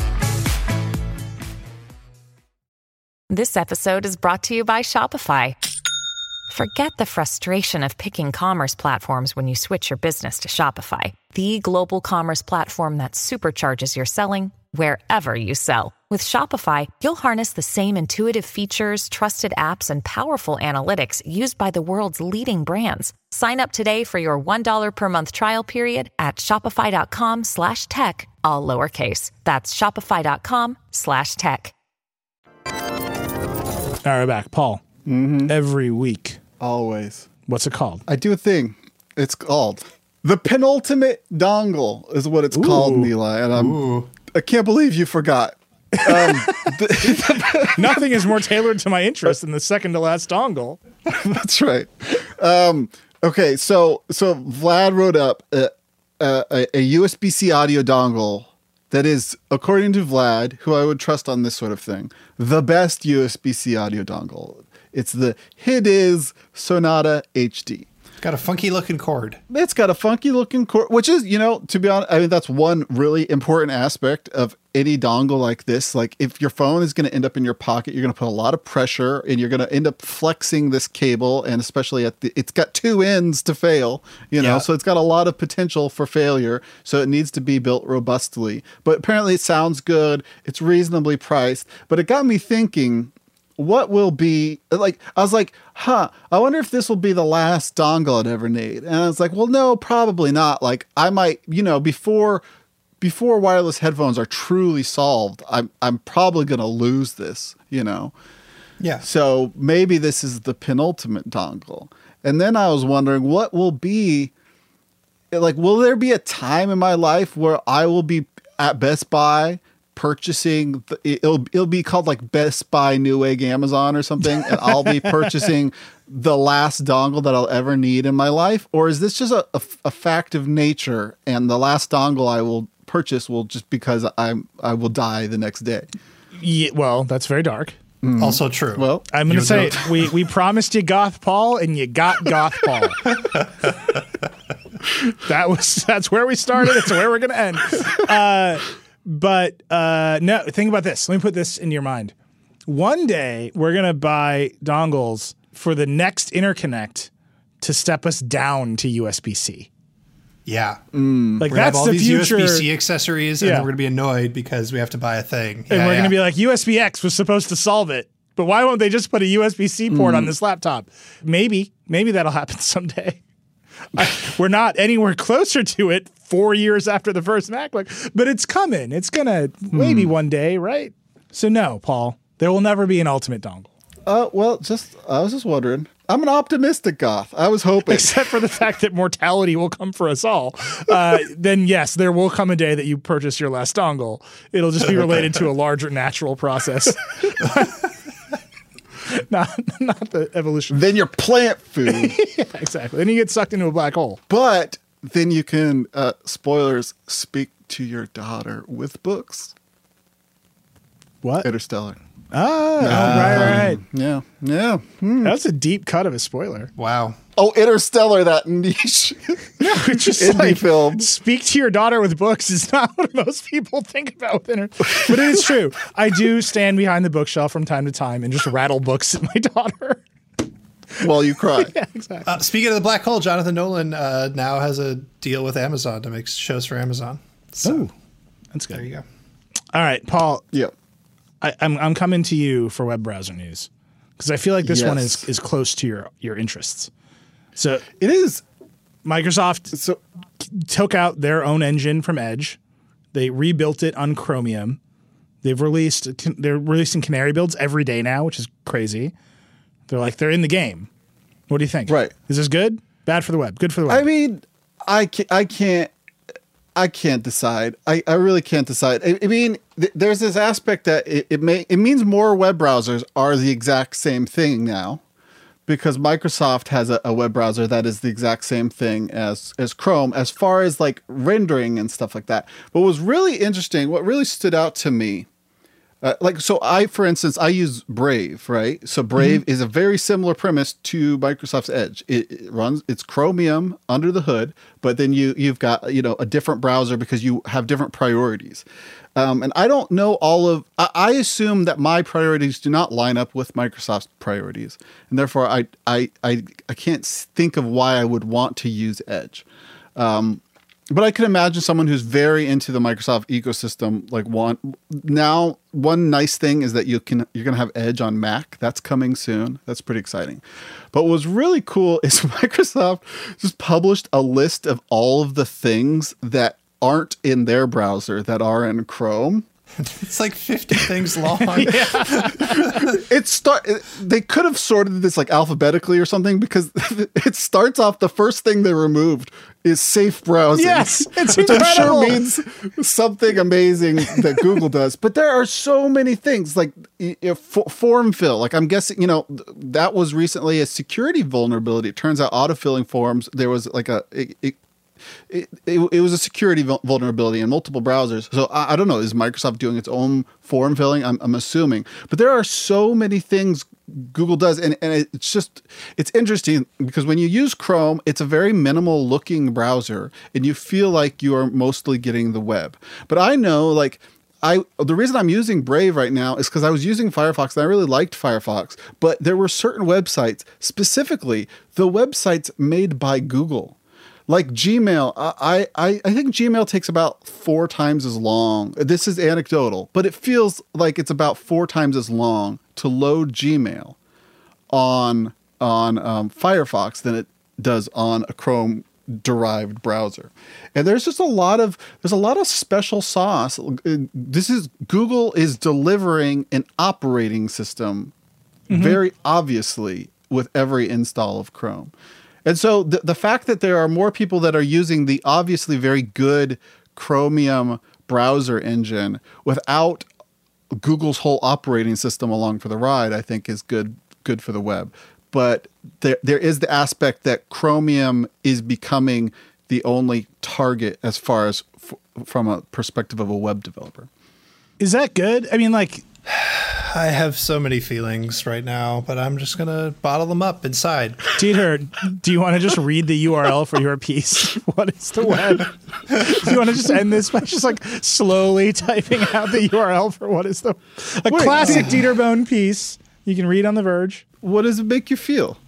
This episode is brought to you by Shopify. Forget the frustration of picking commerce platforms when you switch your business to Shopify, the global commerce platform that supercharges your selling wherever you sell. With Shopify, you'll harness the same intuitive features, trusted apps, and powerful analytics used by the world's leading brands. Sign up today for your $1 per month trial period at shopify.com/tech, all lowercase. That's shopify.com/tech. All right, we're back. Paul, every week. Always. What's it called? I do a thing. It's called the penultimate dongle is what it's called, Eli. And I can't believe you forgot. Nothing is more tailored to my interest than the second to last dongle. That's right. Okay, so Vlad wrote up a USB-C audio dongle that is, according to Vlad, who I would trust on this sort of thing, the best USB-C audio dongle. It's the Hidiz Sonata HD. Got a funky looking cord. It's got a funky looking cord, which is, to be honest, I mean, that's one really important aspect of any dongle like this. Like if your phone is going to end up in your pocket, you're going to put a lot of pressure and you're going to end up flexing this cable. And especially it's got 2 ends to fail, so it's got a lot of potential for failure. So it needs to be built robustly, but apparently it sounds good. It's reasonably priced, but it got me thinking, what will be like, I was like, I wonder if this will be the last dongle I'd ever need. And I was like, well, no, probably not. Like I might, before wireless headphones are truly solved, I'm probably going to lose this, Yeah. So maybe this is the penultimate dongle. And then I was wondering what will be like, will there be a time in my life where I will be at Best Buy purchasing it'll be called like Best Buy Newegg Amazon or something, and I'll be purchasing the last dongle that I'll ever need in my life? Or is this just a fact of nature, and the last dongle I will purchase will just because I will die the next day? Yeah, well, that's very dark. Also true. Well, I'm going to say we promised you Goth Paul, and you got Goth Paul. That's where we started. It's where we're going to end. But no, think about this. Let me put this in your mind. One day we're going to buy dongles for the next interconnect to step us down to USB-C. Yeah. Like We're that's gonna have all the these future. USB-C accessories, and Yeah. then we're going to be annoyed because we have to buy a thing. And we're going to be like, USB-X was supposed to solve it. But why won't they just put a USB-C port on this laptop? Maybe that'll happen someday. We're not anywhere closer to it 4 years after the first MacBook, but it's coming. It's going to maybe one day, right? So no, Paul, there will never be an ultimate dongle. Well, I was just wondering. I'm an optimistic goth. I was hoping. Except for the fact that mortality will come for us all. Then yes, there will come a day that you purchase your last dongle. It'll just be related to a larger natural process. Not the evolution. Then you're plant food. Yeah, exactly. Then you get sucked into a black hole. But then you can, spoilers, speak to your daughter with books. What? Interstellar. Right. Yeah. Yeah. That's a deep cut of a spoiler. wow. Oh, Interstellar, that niche It's just indie like, film. speak to your daughter with books is not what most people think about with but it is true. I do stand behind the bookshelf from time to time and just rattle books at my daughter. While you cry. Yeah, exactly. Speaking of the black hole, Jonathan Nolan now has a deal with Amazon to make shows for Amazon. So That's good. there you go. All right, Paul, Yeah. I'm coming to you for web browser news because I feel like this one Yes. is close to your interests. So It is. Microsoft So, took out their own engine from Edge. They rebuilt it on Chromium. They're releasing Canary builds every day now, which is crazy. They're in the game. What do you think? Right. Is this good? Bad for the web? Good for the web? I mean, I can't decide. I really can't decide. I mean, there's this aspect that it means more web browsers are the exact same thing now, because Microsoft has a web browser that is the exact same thing as Chrome as far as like rendering and stuff like that. But what was really interesting, what really stood out to me, for instance, I use Brave, right? So Brave is a very similar premise to Microsoft's Edge. It's Chromium under the hood, but then you've got, a different browser because you have different priorities. And I don't know I assume that my priorities do not line up with Microsoft's priorities. And therefore I can't think of why I would want to use Edge. But I can imagine someone who's very into the Microsoft ecosystem, one nice thing is that you're going to have Edge on Mac. That's coming soon. That's pretty exciting. But what was really cool is Microsoft just published a list of all of the things that aren't in their browser that are in Chrome. It's like 50 things long. They could have sorted this like alphabetically or something, because it starts off, the first thing they removed is safe browsing. Yes, it's which incredible. I'm sure means something amazing that Google does. But there are so many things like form fill. Like I'm guessing, that was recently a security vulnerability. It turns out autofilling forms, there was like it was a security vulnerability in multiple browsers. So I don't know. Is Microsoft doing its own form filling? I'm assuming. But there are so many things Google does. And it's interesting because when you use Chrome, it's a very minimal looking browser and you feel like you are mostly getting the web. But I know the reason I'm using Brave right now is because I was using Firefox and I really liked Firefox. But there were certain websites, specifically the websites made by Google. Like Gmail, I think Gmail takes about 4 times as long. This is anecdotal, but it feels like it's about 4 times as long to load Gmail on Firefox than it does on a Chrome-derived browser. And there's just a lot of special sauce. Google is delivering an operating system very obviously with every install of Chrome. And so the fact that there are more people that are using the obviously very good Chromium browser engine without Google's whole operating system along for the ride, I think is good for the web. But there is the aspect that Chromium is becoming the only target as far as from a perspective of a web developer. Is that good? I mean, like, I have so many feelings right now, but I'm just going to bottle them up inside. Dieter, do you want to just read the URL for your piece? What is the web? Do you want to just end this by just like slowly typing out the URL for what is the classic Dieter Bohn piece you can read on The Verge? What does it make you feel?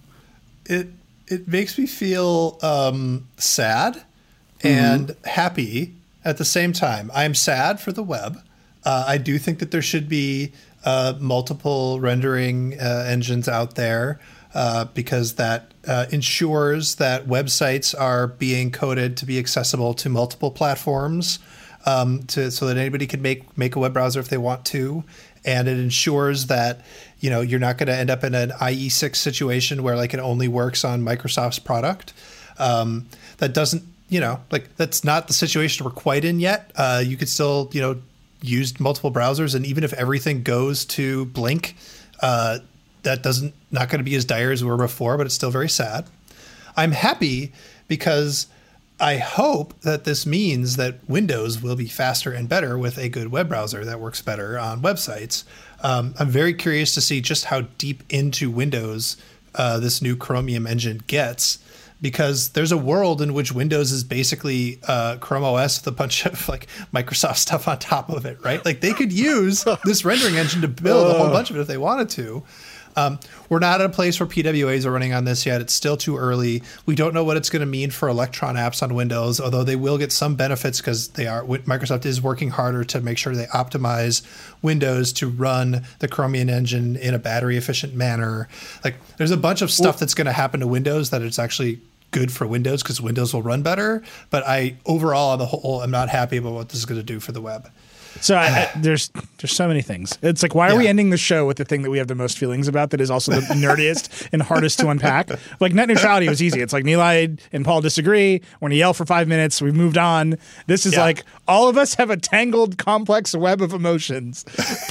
It makes me feel sad and happy at the same time. I'm sad for the web. I do think that there should be multiple rendering engines out there because that ensures that websites are being coded to be accessible to multiple platforms so that anybody can make a web browser if they want to. And it ensures that, you're not going to end up in an IE6 situation where like it only works on Microsoft's product. That doesn't, that's not the situation we're quite in yet. You could still, use multiple browsers, and even if everything goes to Blink, that not going to be as dire as we were before, but it's still very sad. I'm happy because I hope that this means that Windows will be faster and better with a good web browser that works better on websites. I'm very curious to see just how deep into Windows this new Chromium engine gets, because there's a world in which Windows is basically Chrome OS with a bunch of like Microsoft stuff on top of it, right? Like they could use this rendering engine to build a whole bunch of it if they wanted to. We're not at a place where PWAs are running on this yet. It's still too early. We don't know what it's going to mean for Electron apps on Windows, although they will get some benefits because Microsoft is working harder to make sure they optimize Windows to run the Chromium engine in a battery efficient manner. Like there's a bunch of stuff that's going to happen to Windows that it's actually good for Windows because Windows will run better. But overall, on the whole, I'm not happy about what this is going to do for the web. So there's so many things. It's like, why are we ending the show with the thing that we have the most feelings about that is also the nerdiest and hardest to unpack? Like net neutrality was easy. It's like Nilay and Paul disagree. We're going to yell for 5 minutes. We've moved on. This is like all of us have a tangled, complex web of emotions.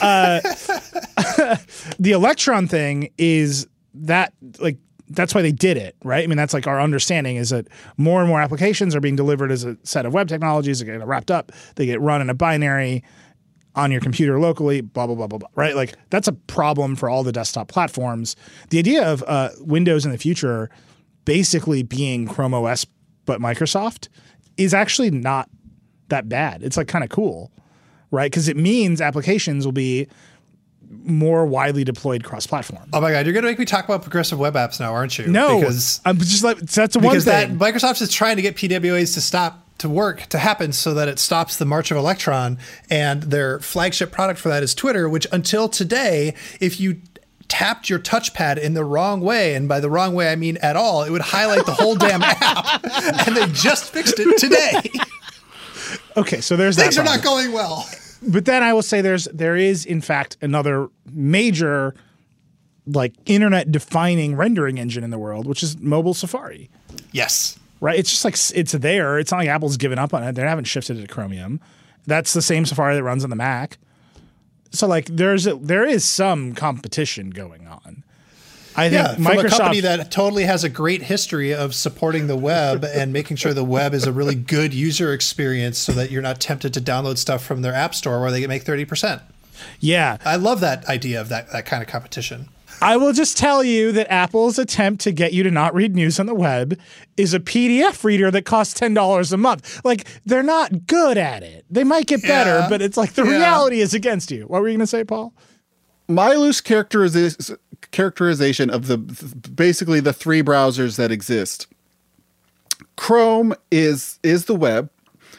The Electron thing is that like, that's why they did it, right? I mean, that's like our understanding is that more and more applications are being delivered as a set of web technologies. They get wrapped up. They get run in a binary on your computer locally, blah, blah, blah, blah, blah, right? Like that's a problem for all the desktop platforms. The idea of Windows in the future basically being Chrome OS but Microsoft is actually not that bad. It's like kind of cool, right? Because it means applications will be more widely deployed cross-platform. Oh my God, you're going to make me talk about progressive web apps now, aren't you? No, because I'm just like that's one thing. That Microsoft is trying to get PWAs to happen so that it stops the march of Electron, and their flagship product for that is Twitter, which until today, if you tapped your touchpad in the wrong way, and by the wrong way I mean at all, it would highlight the whole damn app, and they just fixed it today. Okay, so there's things that are not going well. But then I will say there is in fact another major like internet defining rendering engine in the world, which is mobile Safari. Yes. Right? It's just like it's there. It's not like Apple's given up on it. They haven't shifted it to Chromium. That's the same Safari that runs on the Mac. So like there is some competition going on. I think from Microsoft, a company that totally has a great history of supporting the web and making sure the web is a really good user experience so that you're not tempted to download stuff from their app store where they make 30%. Yeah. I love that idea of that kind of competition. I will just tell you that Apple's attempt to get you to not read news on the web is a PDF reader that costs $10 a month. Like, they're not good at it. They might get better, but it's like the reality is against you. What were you going to say, Paul? My loose characterization of basically the three browsers that exist. Chrome is the web.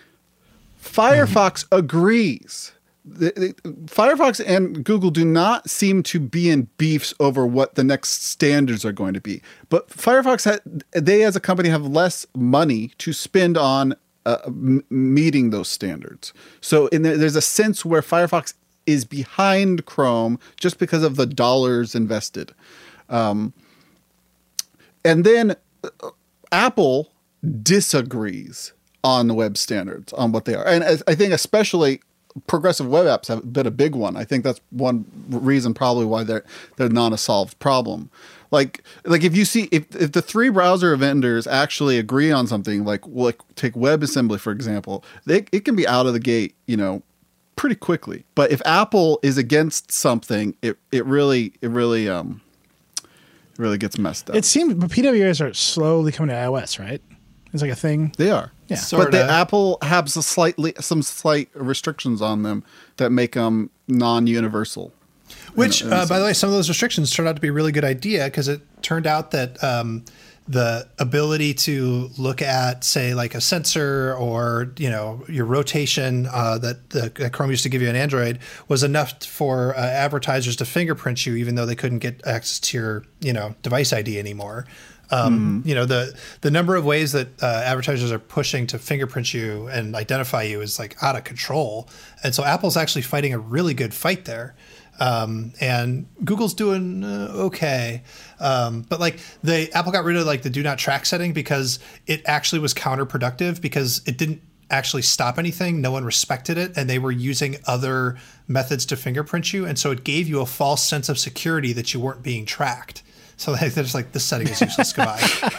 Firefox agrees. Firefox and Google do not seem to be in beefs over what the next standards are going to be. But Firefox, they as a company have less money to spend on meeting those standards. So there's a sense where Firefox is behind Chrome just because of the dollars invested. And then Apple disagrees on the web standards, on what they are. And I think especially progressive web apps have been a big one. I think that's one reason probably why they're not a solved problem. Like if you see if the three browser vendors actually agree on something, like take WebAssembly for example, it can be out of the gate, pretty quickly. But if Apple is against something, it really gets messed up. It seems, but PWAs are slowly coming to iOS, right? It's like a thing. They are. Yeah. But Apple has some slight restrictions on them that make them non-universal. Which, by the way, some of those restrictions turned out to be a really good idea because it turned out that the ability to look at, say, like a sensor or, your rotation that Chrome used to give you on Android was enough for advertisers to fingerprint you, even though they couldn't get access to your, device ID anymore. The number of ways that advertisers are pushing to fingerprint you and identify you is like out of control. And so Apple's actually fighting a really good fight there. And Google's doing okay. But like Apple got rid of like the do not track setting because it actually was counterproductive because it didn't actually stop anything. No one respected it. And they were using other methods to fingerprint you. And so it gave you a false sense of security that you weren't being tracked. So they're just like, this setting is useless. Goodbye.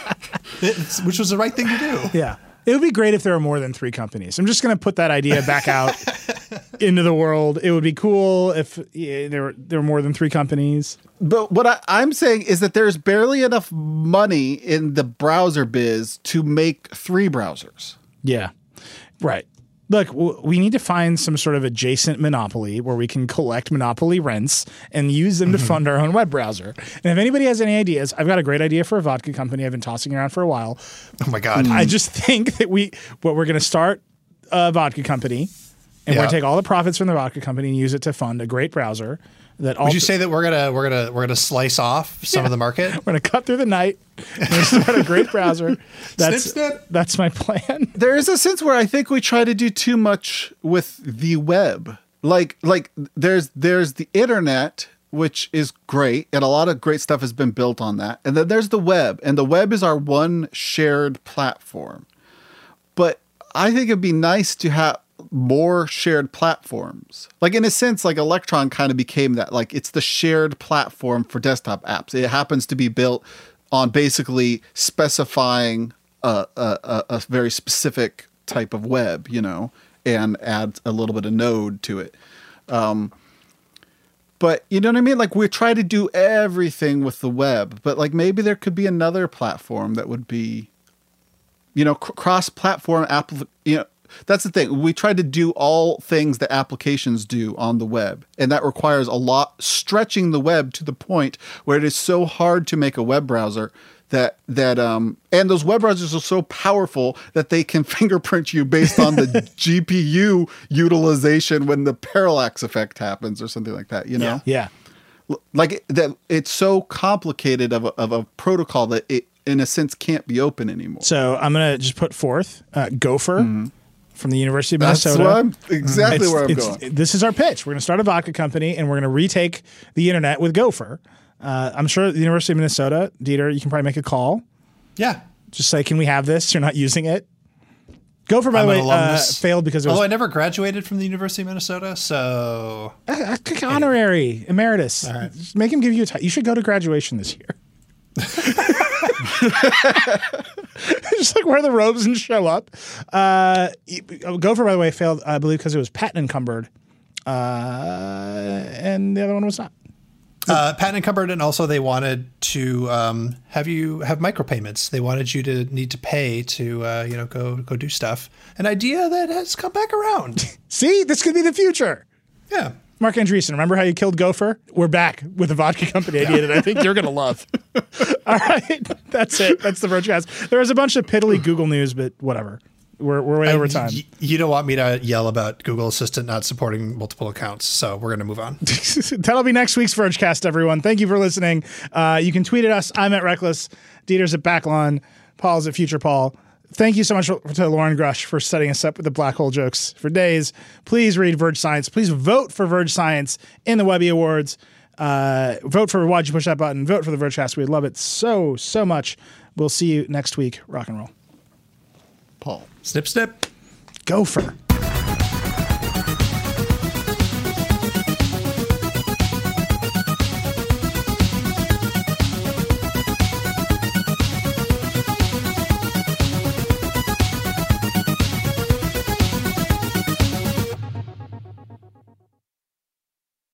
Which was the right thing to do. Yeah. It would be great if there were more than 3 companies. I'm just going to put that idea back out into the world. It would be cool if there were more than 3 companies. But what I'm saying is that there's barely enough money in the browser biz to make 3 browsers. Yeah. Right. Look, we need to find some sort of adjacent monopoly where we can collect monopoly rents and use them to fund our own web browser. And if anybody has any ideas, I've got a great idea for a vodka company I've been tossing around for a while. Oh my God. I just think that we're going to start a vodka company and we're going to take all the profits from the vodka company and use it to fund a great browser. Would you say that we're gonna slice off some of the market? We're gonna cut through the night. We're gonna start a great browser. Snip. That's my plan. There is a sense where I think we try to do too much with the web. Like there's the internet, which is great, and a lot of great stuff has been built on that. And then there's the web, and the web is our one shared platform. But I think it'd be nice to have more shared platforms. Like in a sense, like Electron kind of became that. Like it's the shared platform for desktop apps. It happens to be built on basically specifying a very specific type of web, and add a little bit of Node to it. But you know what I mean? Like we try to do everything with the web, but like maybe there could be another platform that would be, cross-platform that's the thing. We try to do all things that applications do on the web, and that requires a lot stretching the web to the point where it is so hard to make a web browser that and those web browsers are so powerful that they can fingerprint you based on the GPU utilization when the parallax effect happens or something like that, Yeah. Like that it's so complicated of a protocol that it in a sense can't be open anymore. So I'm going to just put forth Gopher from the University of Minnesota. That's where I'm going. This is our pitch. We're going to start a vodka company, and we're going to retake the internet with Gopher. I'm sure the University of Minnesota, Dieter, you can probably make a call. Yeah. Just say, can we have this? You're not using it. Gopher, by the way, failed because it was... I never graduated from the University of Minnesota, so... Honorary, emeritus. All right. Just make him give you a... You should go to graduation this year. Just like wear the robes and show up. Gopher, by the way, failed, I believe, because it was patent encumbered, and the other one was not. Patent encumbered, and also they wanted to have micropayments. They wanted you to need to pay to go do stuff. An idea that has come back around. See, this could be the future. Yeah. Mark Andreessen, remember how you killed Gopher? We're back with a vodka company idea that I think you're going to love. All right. That's it. That's the Vergecast. There was a bunch of piddly Google news, but whatever. We're way over time. You don't want me to yell about Google Assistant not supporting multiple accounts, so we're going to move on. That'll be next week's Vergecast, everyone. Thank you for listening. You can tweet at us. I'm at Reckless. Dieter's at Backlon. Paul's at Future Paul. Thank you so much to Lauren Grush for setting us up with the black hole jokes for days. Please read Verge Science. Please vote for Verge Science in the Webby Awards. Vote for Why'd You Push That Button. Vote for the Vergecast. We'd love it so much. We'll see you next week. Rock and roll. Paul. Snip, snip. Gopher.